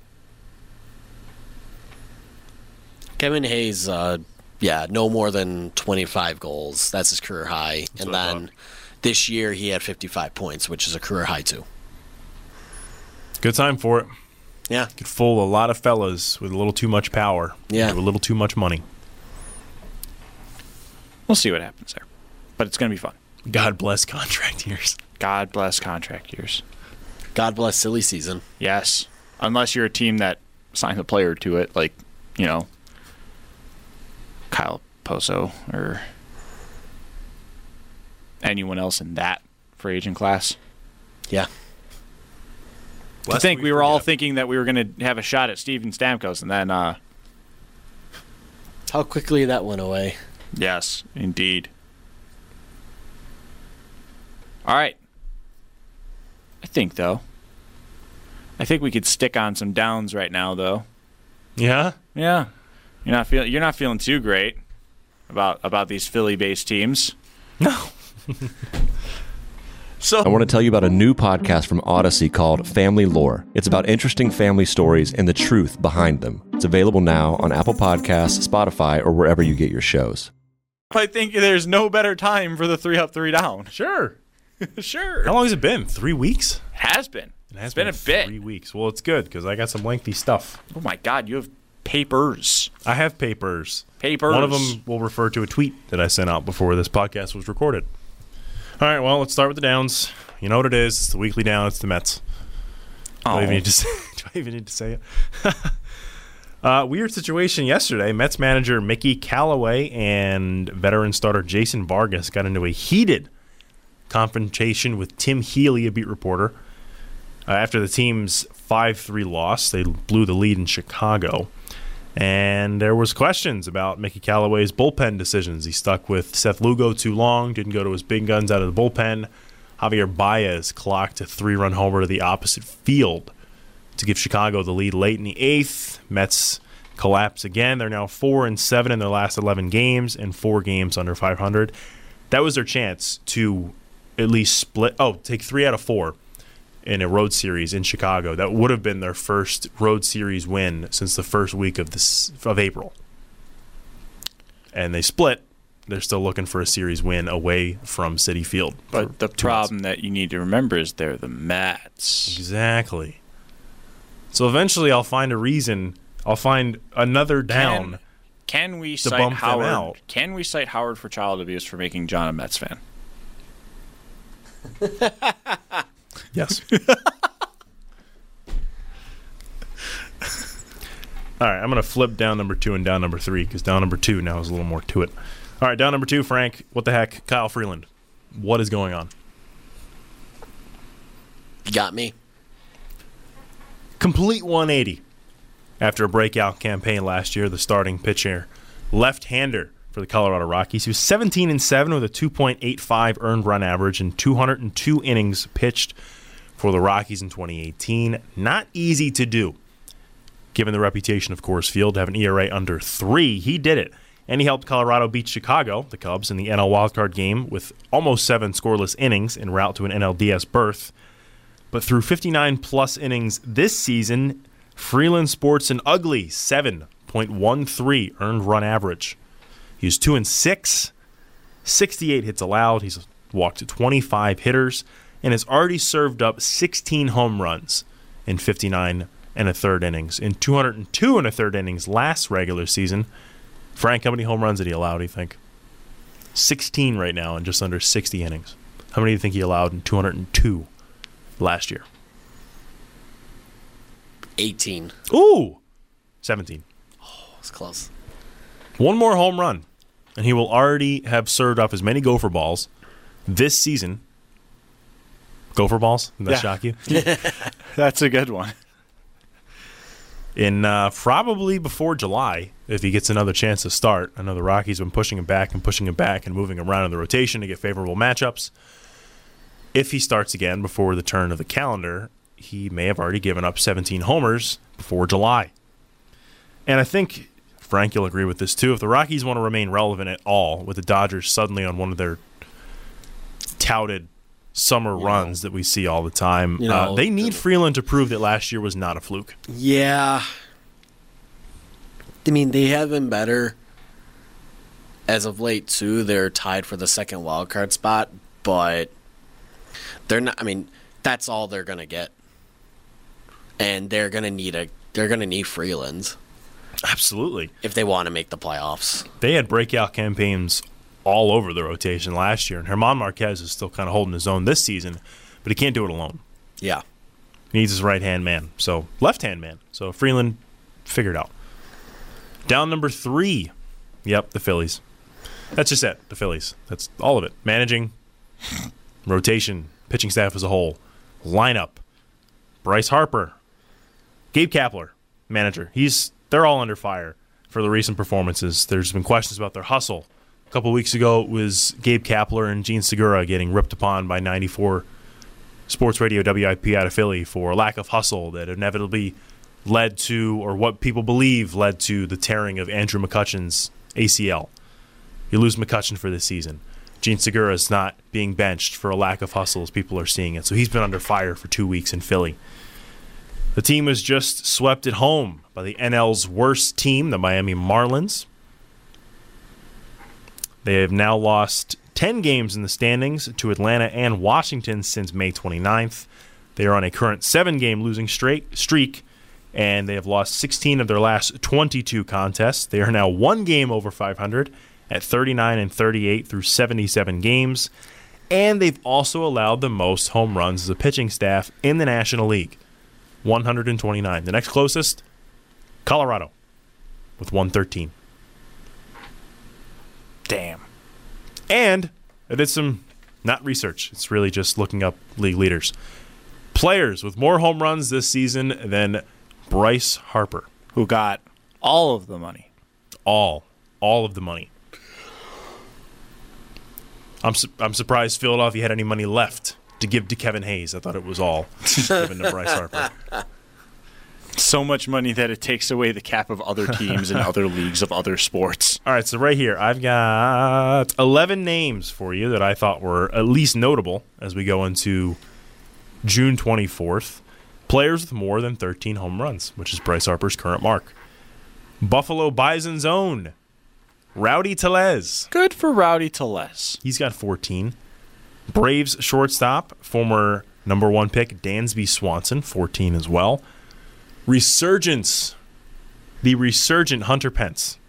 Kevin Hayes, uh, yeah, no more than twenty-five goals. That's his career high. That's and what I then thought. this year he had fifty-five points, which is a career high too. Good time for it. Yeah. Could fool a lot of fellas with a little too much power. Yeah. With a little too much money. We'll see what happens there. But it's going to be fun. God bless contract years. God bless contract years. God bless silly season. Yes. Unless you're a team that signs a player to it, like, you know, Kyle Poso or anyone else in that free agent class. Yeah. I think we, we were all thinking that we were going to have a shot at Steven Stamkos, and then, uh, how quickly that went away. Yes, indeed. All right. I think, though, I think we could stick on some downs right now, though. Yeah? Yeah. You're not feeling you're not feeling too great about about these Philly-based teams. No. So I want to tell you about a new podcast from Odyssey called Family Lore. It's about interesting family stories and the truth behind them. It's available now on Apple Podcasts, Spotify, or wherever you get your shows. I think there's no better time for the three up, three down. Sure. Sure. How long has it been? Three weeks? Has been. It has it's been, been a bit. Three weeks. Well, it's good because I got some lengthy stuff. Oh, my God. You have papers. I have papers. Papers. One of them will refer to a tweet that I sent out before this podcast was recorded. All right, well, let's start with the downs. You know what it is. It's the weekly down. It's the Mets. Oh. Do I even need to say, do I even need to say it? uh, weird situation yesterday. Mets manager Mickey Callaway and veteran starter Jason Vargas got into a heated confrontation with Tim Healy, a beat reporter. Uh, after the team's five three loss, they blew the lead in Chicago. And there was questions about Mickey Callaway's bullpen decisions. He stuck with Seth Lugo too long, didn't go to his big guns out of the bullpen. Javier Baez clocked a three-run homer to the opposite field to give Chicago the lead late in the eighth. Mets collapse again. They're now four and seven in their last eleven games and four games under five hundred. That was their chance to at least split. Oh, take three out of four in a road series in Chicago. That would have been their first road series win since the first week of this of April. And they split. They're still looking for a series win away from Citi Field. But the problem that you need to remember is they're the Mets. Exactly. So eventually I'll find a reason. I'll find another down. Can, can we to cite bump them Howard? out. Can we cite Howard for child abuse for making John a Mets fan? Yes. All right, I'm going to flip down number two and down number three because down number two now is a little more to it. All right, down number two, Frank. What the heck? Kyle Freeland. What is going on? You got me. Complete one eighty. After a breakout campaign last year, the starting pitcher, left-hander for the Colorado Rockies. He was seventeen and seven with a two point eight five earned run average and two hundred two innings pitched for the Rockies in twenty eighteen. Not easy to do, given the reputation of Coors Field to have an E R A under three. He did it, and he helped Colorado beat Chicago, the Cubs, in the N L wildcard game with almost seven scoreless innings en route to an N L D S berth. But through fifty-nine plus innings this season, Freeland sports an ugly seven point one three earned run average. He's two and six, sixty-eight hits allowed. He's walked twenty-five hitters and has already served up sixteen home runs in fifty-nine and a third innings. In two hundred two and a third innings last regular season, Frank, how many home runs did he allow, do you think? sixteen right now in just under sixty innings. How many do you think he allowed in two hundred two last year? eighteen. Ooh! seventeen. Oh, it's close. One more home run, and he will already have served up as many gopher balls this season. Gopher balls? Did that Yeah. shock you? That's a good one. In uh, probably before July, if he gets another chance to start. I know the Rockies have been pushing him back and pushing him back and moving him around in the rotation to get favorable matchups. If he starts again before the turn of the calendar, he may have already given up seventeen homers before July. And I think, Frank, you'll agree with this too, if the Rockies want to remain relevant at all, with the Dodgers suddenly on one of their touted summer You runs know. that we see all the time, You uh, know, they need the- Freeland to prove that last year was not a fluke. Yeah. I mean, they have been better as of late, too. They're tied for the second wild card spot, but they're not. I mean, that's all they're going to get. and they're gonna need a they're gonna need Freeland Absolutely. if they want to make the playoffs. They had breakout campaigns all over the rotation last year, and German Marquez is still kind of holding his own this season, but he can't do it alone. Yeah. He needs his right-hand man, so left-hand man. So Freeland figured out. Down number three. Yep, the Phillies. That's just it, the Phillies. That's all of it. Managing, rotation, pitching staff as a whole, lineup, Bryce Harper, Gabe Kapler, manager. He's they're all under fire for the recent performances. There's been questions about their hustle. A couple weeks ago, it was Gabe Kapler and Gene Segura getting ripped upon by ninety-four Sports Radio W I P out of Philly for a lack of hustle that inevitably led to, or what people believe led to, the tearing of Andrew McCutchen's A C L. You lose McCutchen for this season. Gene Segura is not being benched for a lack of hustle as people are seeing it. So he's been under fire for two weeks in Philly. The team was just swept at home by the N L's worst team, the Miami Marlins. They have now lost ten games in the standings to Atlanta and Washington since May twenty-ninth. They are on a current seven-game losing straight streak, and they have lost sixteen of their last twenty-two contests. They are now one game over five hundred at thirty-nine and thirty-eight through seventy-seven games, and they've also allowed the most home runs as a pitching staff in the National League, one hundred twenty-nine. The next closest, Colorado, with one hundred thirteen. Damn. And I did some, not research, it's really just looking up league leaders. Players with more home runs this season than Bryce Harper. Who got all of the money. All. All of the money. I'm su- I'm surprised Philadelphia had any money left to give to Kevin Hayes. I thought it was all given to Bryce Harper. So much money that it takes away the cap of other teams and other leagues of other sports. All right, so right here, I've got eleven names for you that I thought were at least notable as we go into June twenty-fourth. Players with more than thirteen home runs, which is Bryce Harper's current mark. Buffalo Bison's own Rowdy Tellez. Good for Rowdy Tellez. He's got fourteen. Braves shortstop, former number one pick Dansby Swanson, fourteen as well. Resurgence, the resurgent Hunter Pence,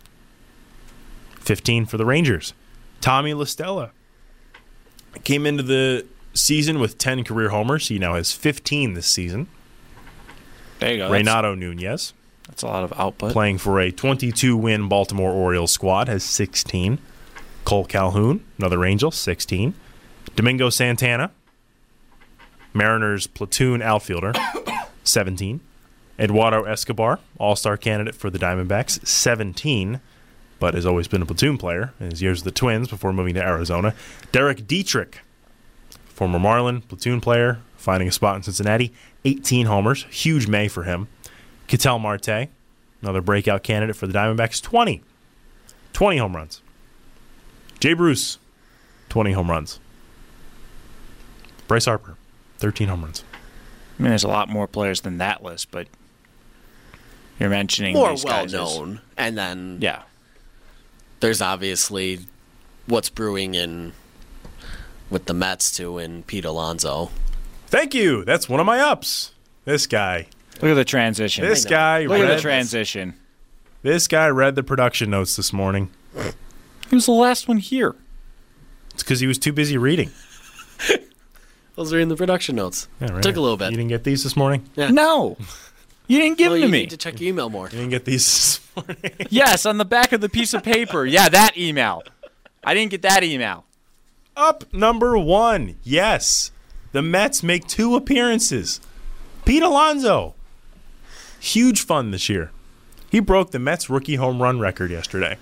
fifteen for the Rangers. Tommy La Stella came into the season with ten career homers. He now has fifteen this season. There you go. Renato Nunez, That's a lot of output. playing for a twenty-two win Baltimore Orioles squad, has sixteen. Cole Calhoun, another Angel, sixteen. Domingo Santana, Mariners platoon outfielder, seventeen. Eduardo Escobar, all-star candidate for the Diamondbacks, seventeen, but has always been a platoon player in his years with the Twins before moving to Arizona. Derek Dietrich, former Marlin, platoon player, finding a spot in Cincinnati, eighteen homers, huge May for him. Ketel Marte, another breakout candidate for the Diamondbacks, twenty. twenty home runs. Jay Bruce, twenty home runs. Bryce Harper, thirteen home runs. I mean, there's a lot more players than that list, but you're mentioning More these well guys as- known. And then Yeah. there's obviously what's brewing in with the Mets too, and Pete Alonso. Thank you. That's one of my ups. This guy. Look at the transition. This guy Look at read the transition. This guy read the production notes this morning. He was the last one here. It's because he was too busy reading. Those are in the production notes. Yeah, right. Took a little bit. You didn't get these this morning? Yeah. No. You didn't give well, them to you me. need to check your email more. You didn't get these this morning? Yes, on the back of the piece of paper. Yeah, that email. I didn't get that email. Up number one. Yes. The Mets make two appearances. Pete Alonso. Huge fun this year. He broke the Mets rookie home run record yesterday.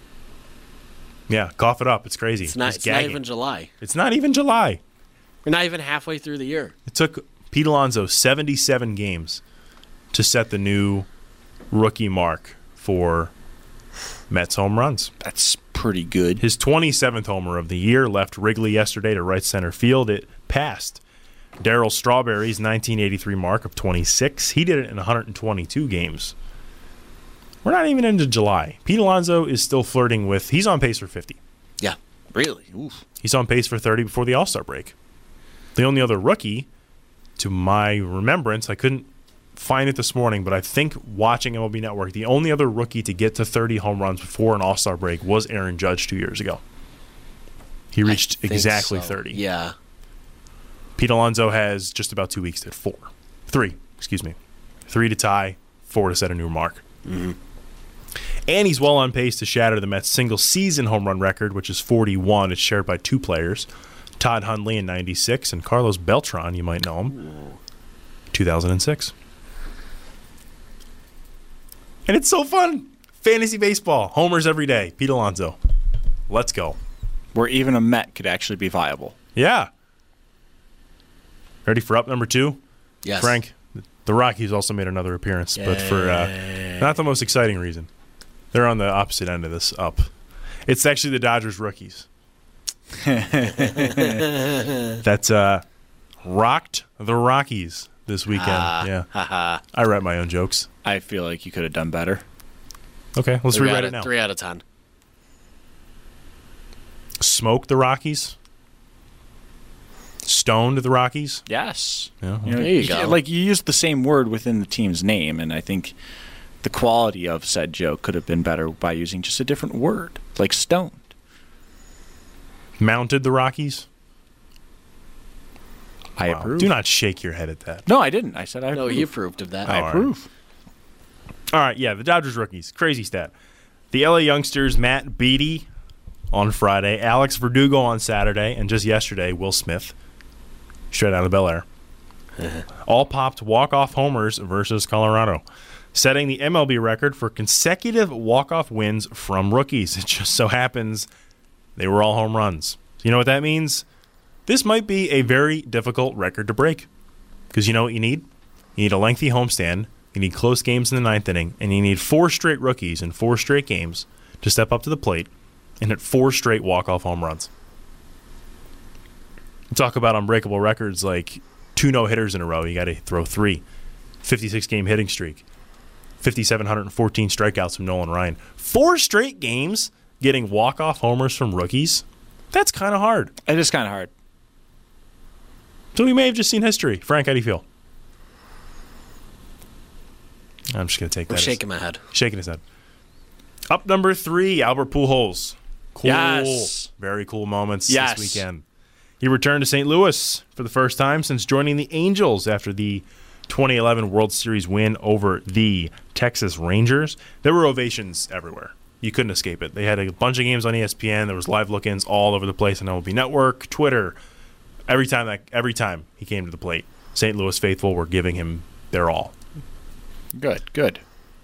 Yeah, cough it up. It's crazy. It's not, He's it's not gagging. even July. It's not even July. We're not even halfway through the year. It took Pete Alonso seventy-seven games to set the new rookie mark for Mets home runs. That's pretty good. His twenty-seventh homer of the year left Wrigley yesterday to right center field. It passed Darryl Strawberry's nineteen eighty-three mark of twenty-six. He did it in one hundred twenty-two games. We're not even into July. Pete Alonso is still flirting with, he's on pace for fifty. Yeah. Really? Oof. He's on pace for thirty before the All-Star break. The only other rookie, to my remembrance, I couldn't find it this morning, but I think watching M L B Network, the only other rookie to get to thirty home runs before an All-Star break was Aaron Judge two years ago. He reached exactly so. thirty. Yeah. Pete Alonso has just about two weeks at four. Three, excuse me. Three to tie, four to set a new mark. Mm-hmm. And he's well on pace to shatter the Mets' single-season home run record, which is forty-one. It's shared by two players, Todd Hundley in ninety-six and Carlos Beltran, you might know him, two thousand six. And it's so fun. Fantasy baseball. Homers every day. Pete Alonso. Let's go. Where even a Met could actually be viable. Yeah. Ready for up number two? Yes. Frank, the Rockies also made another appearance, but for uh, not the most exciting reason. They're on the opposite end of this up. It's actually the Dodgers rookies. That's uh, rocked the Rockies this weekend. Ah, yeah. haha. I write my own jokes. I feel like you could have done better. Okay, let's Three rewrite out it of- now. Three out of ten. Smoke the Rockies. Stoned the Rockies. Yes. Yeah. You know, There you go. Like, you used the same word within the team's name, and I think the quality of said joke could have been better by using just a different word, like stoned. Mounted the Rockies. I Wow. approve. Do not shake your head at that. No, I didn't. I said I No, approve. he approved of that. I all right. approve. All right, yeah, the Dodgers rookies. Crazy stat. The L A youngsters, Matt Beatty on Friday, Alex Verdugo on Saturday, and just yesterday, Will Smith, straight out of Bel Air, all popped walk-off homers versus Colorado, setting the M L B record for consecutive walk-off wins from rookies. It just so happens they were all home runs. You know what that means? This might be a very difficult record to break. Because you know what you need? You need a lengthy homestand, you need close games in the ninth inning, and you need four straight rookies in four straight games to step up to the plate and hit four straight walk-off home runs. You talk about unbreakable records like two no-hitters in a row. You got to throw three. fifty-six game hitting streak. five thousand seven hundred fourteen strikeouts from Nolan Ryan. Four straight games getting walk-off homers from rookies? That's kind of hard. It is kind of hard. So we may have just seen history. Frank, how do you feel? I'm just going to take I'm that. as- shaking my head. Shaking his head. Up number three, Albert Pujols. Cool. Yes. Very cool moments Yes. this weekend. He returned to Saint Louis for the first time since joining the Angels after the twenty eleven World Series win over the Texas Rangers. There were ovations everywhere. You couldn't escape it. They had a bunch of games on E S P N. There was live look-ins all over the place on M L B Network, Twitter. Every time that every time he came to the plate, Saint Louis faithful were giving him their all. Good, good.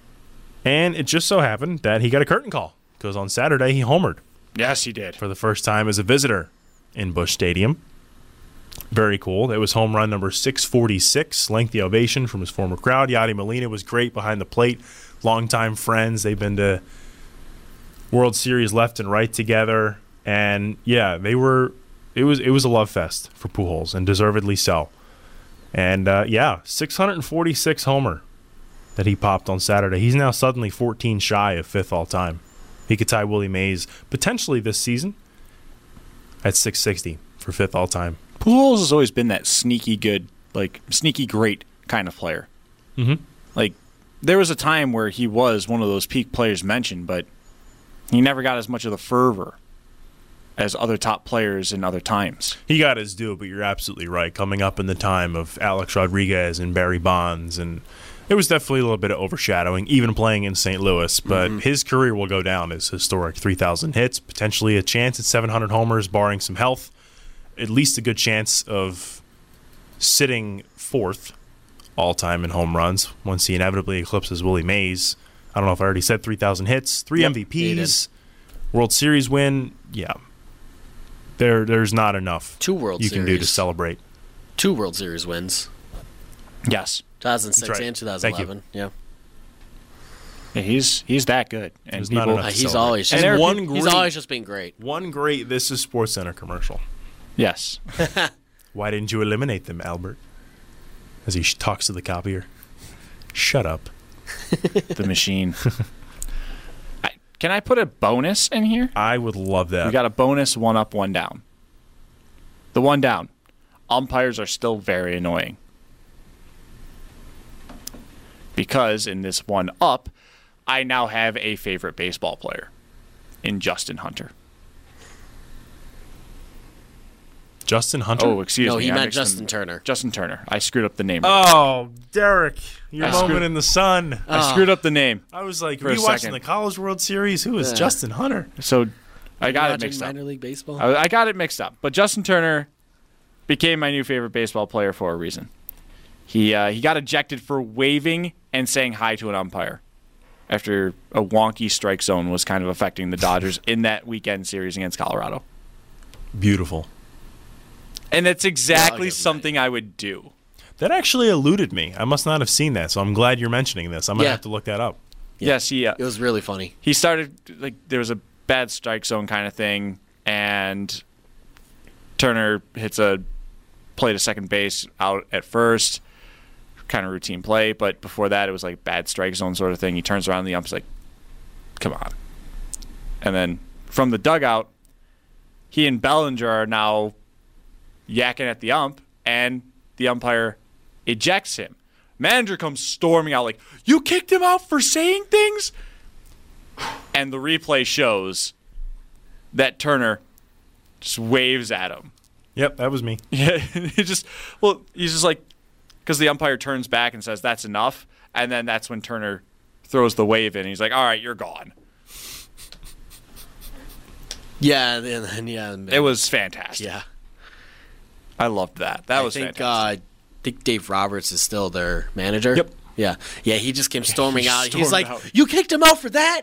And it just so happened that he got a curtain call because on Saturday he homered Yes, he did. for the first time as a visitor in Busch Stadium. Very cool. It was home run number six forty-six. Lengthy ovation from his former crowd. Yadi Molina was great behind the plate. Longtime friends. They've been to World Series left and right together. And yeah, they were. It was it was a love fest for Pujols, and deservedly so. And uh, yeah, six forty-six homer that he popped on Saturday. He's now suddenly fourteen shy of fifth all time. He could tie Willie Mays potentially this season at six sixty for fifth all time. Pujols has always been that sneaky good, like sneaky great kind of player. Mm-hmm. Like, there was a time where he was one of those peak players mentioned, but he never got as much of the fervor as other top players in other times. He got his due, but you're absolutely right. Coming up in the time of Alex Rodriguez and Barry Bonds, and it was definitely a little bit of overshadowing, even playing in Saint Louis. But Mm-hmm. his career will go down as historic three thousand hits, potentially a chance at seven hundred homers, barring some health. At least a good chance of sitting fourth all-time in home runs once he inevitably eclipses Willie Mays. I don't know if I already said three thousand hits, three Yep, M V you Ps, World Series win. Yeah. There, there's not enough Two World you can do to Series. celebrate. Two World Series wins. Yes. two thousand six That's right. and two thousand eleven. Yeah. Yeah, he's he's that good. And There's not people, enough Uh, to he's celebrate. always And just there- one one he's great- always just been great. One great This Is Sports Center commercial. yes. Why didn't you eliminate them, Albert? As he sh- talks to the copier. Shut up. The machine. I, can I put a bonus in here? I would love that. We got a bonus one up, one down. The one down. Umpires are still very annoying. because in this one up, I now have a favorite baseball player in Justin Hunter. Justin Hunter? Oh, excuse No, me. he I meant mixed Justin him- Turner. Justin Turner. I screwed up the name. Oh, Derek, your I moment screwed- in the sun. I screwed up the name. I was like, For a rewatching second. the College World Series. Who is Yeah. Justin Hunter? So I got it Watching mixed up. minor league baseball. I, I got it mixed up. But Justin Turner became my new favorite baseball player for a reason. He uh, he got ejected for waving and saying hi to an umpire after a wonky strike zone was kind of affecting the Dodgers in that weekend series against Colorado. Beautiful. And that's exactly give him something I would do. That actually eluded me. I must not have seen that, so I'm glad you're mentioning this. I'm going to Yeah. have to look that up. Yes, he uh, It was really funny. he started like there was a bad strike zone kind of thing, and Turner hits a play to second base out at first, kind of routine play. But before that, it was like bad strike zone sort of thing. He turns around, and the ump's like, "Come on!" And then from the dugout, he and Bellinger are now yakking at the ump, and the umpire ejects him. Manager comes storming out like, "You kicked him out for saying things?" And the replay shows that Turner just waves at him. Yep, that was me. Yeah, he just well, he's just like, because the umpire turns back and says that's enough, and then that's when Turner throws the wave in. He's like, "All right, you're gone." Yeah, and then yeah, It was fantastic. yeah. I loved that. That I was think, fantastic. uh, I think Dave Roberts is still their manager. Yep. Yeah. Yeah, he just came storming He out. stormed He's like, out. "You kicked him out for that?"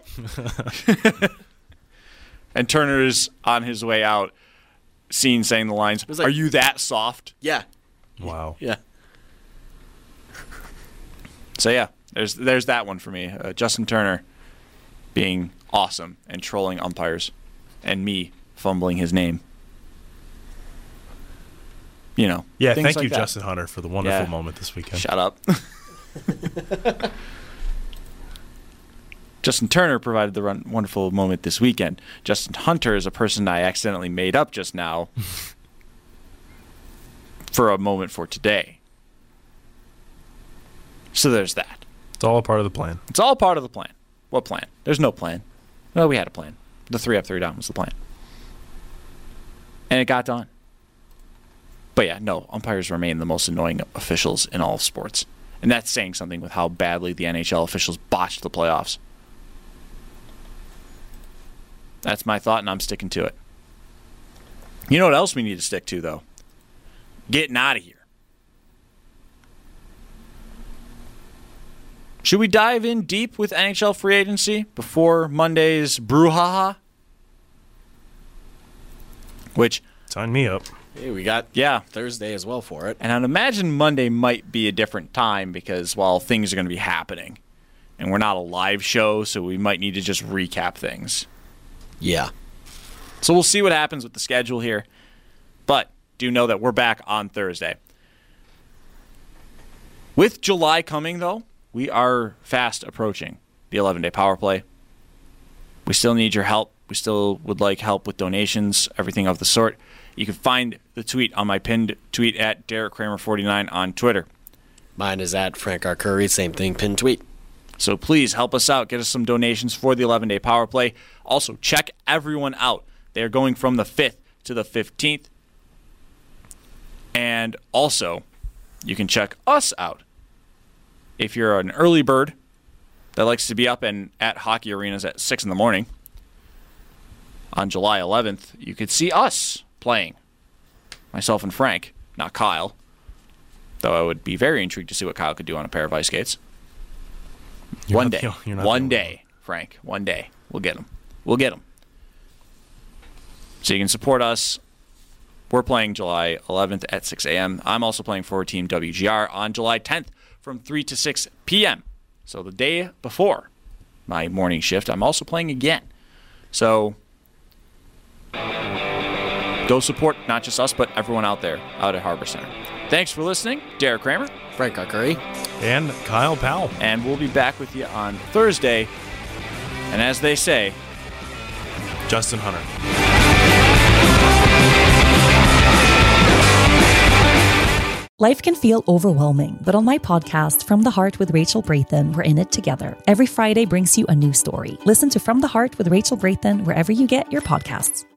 And Turner's on his way out, seen saying the lines, was like- "Are you that soft?" Yeah. Wow. Yeah. So yeah, there's there's that one for me. Uh, Justin Turner being awesome and trolling umpires, and me fumbling his name. You know. Yeah, things thank like you, that. Justin Hunter, for the wonderful Yeah. moment this weekend. Shut up. Justin Turner provided the run- wonderful moment this weekend. Justin Hunter is a person I accidentally made up just now for a moment for today. So there's that. It's all a part of the plan. It's all part of the plan. What plan? There's no plan. Well, we had a plan. The three up, three down was the plan. And it got done. But yeah, no, umpires remain the most annoying officials in all of sports. And that's saying something with how badly the N H L officials botched the playoffs. That's my thought, and I'm sticking to it. You know what else we need to stick to, though? Getting out of here. Should we dive in deep with N H L free agency before Monday's brouhaha? Which, Sign me up. Hey, we got yeah, Thursday as well for it. and I'd imagine Monday might be a different time because, well, things are going to be happening. And we're not a live show, so we might need to just recap things. Yeah. So we'll see what happens with the schedule here. But do know that we're back on Thursday. With July coming, though, we are fast approaching the eleven-day power play. We still need your help. We still would like help with donations, everything of the sort. You can find the tweet on my pinned tweet at Derek Kramer forty-nine on Twitter. Mine is at Frank R. Curry. Same thing, pin tweet. So please help us out. Get us some donations for the eleven-day power play. Also, check everyone out. They are going from the fifth to the fifteenth. And also, you can check us out. If you're an early bird that likes to be up and at hockey arenas at six in the morning, on July eleventh, you could see us playing. Myself and Frank, not Kyle. Though I would be very intrigued to see what Kyle could do on a pair of ice skates. You're One not day. the- you're not One the day, Frank. One day. We'll get him. We'll get him. So you can support us. We're playing July eleventh at six a.m. I'm also playing for Team W G R on July tenth from three to six p.m. So the day before my morning shift, I'm also playing again. So go support not just us, but everyone out there out at Harbor Center. Thanks for listening. Derek Kramer. Frank R. Curry. And Kyle Powell. And we'll be back with you on Thursday. And as they say, Justin Hunter. Life can feel overwhelming, but on my podcast, From the Heart with Rachel Brathen, we're in it together. Every Friday brings you a new story. Listen to From the Heart with Rachel Brathen wherever you get your podcasts.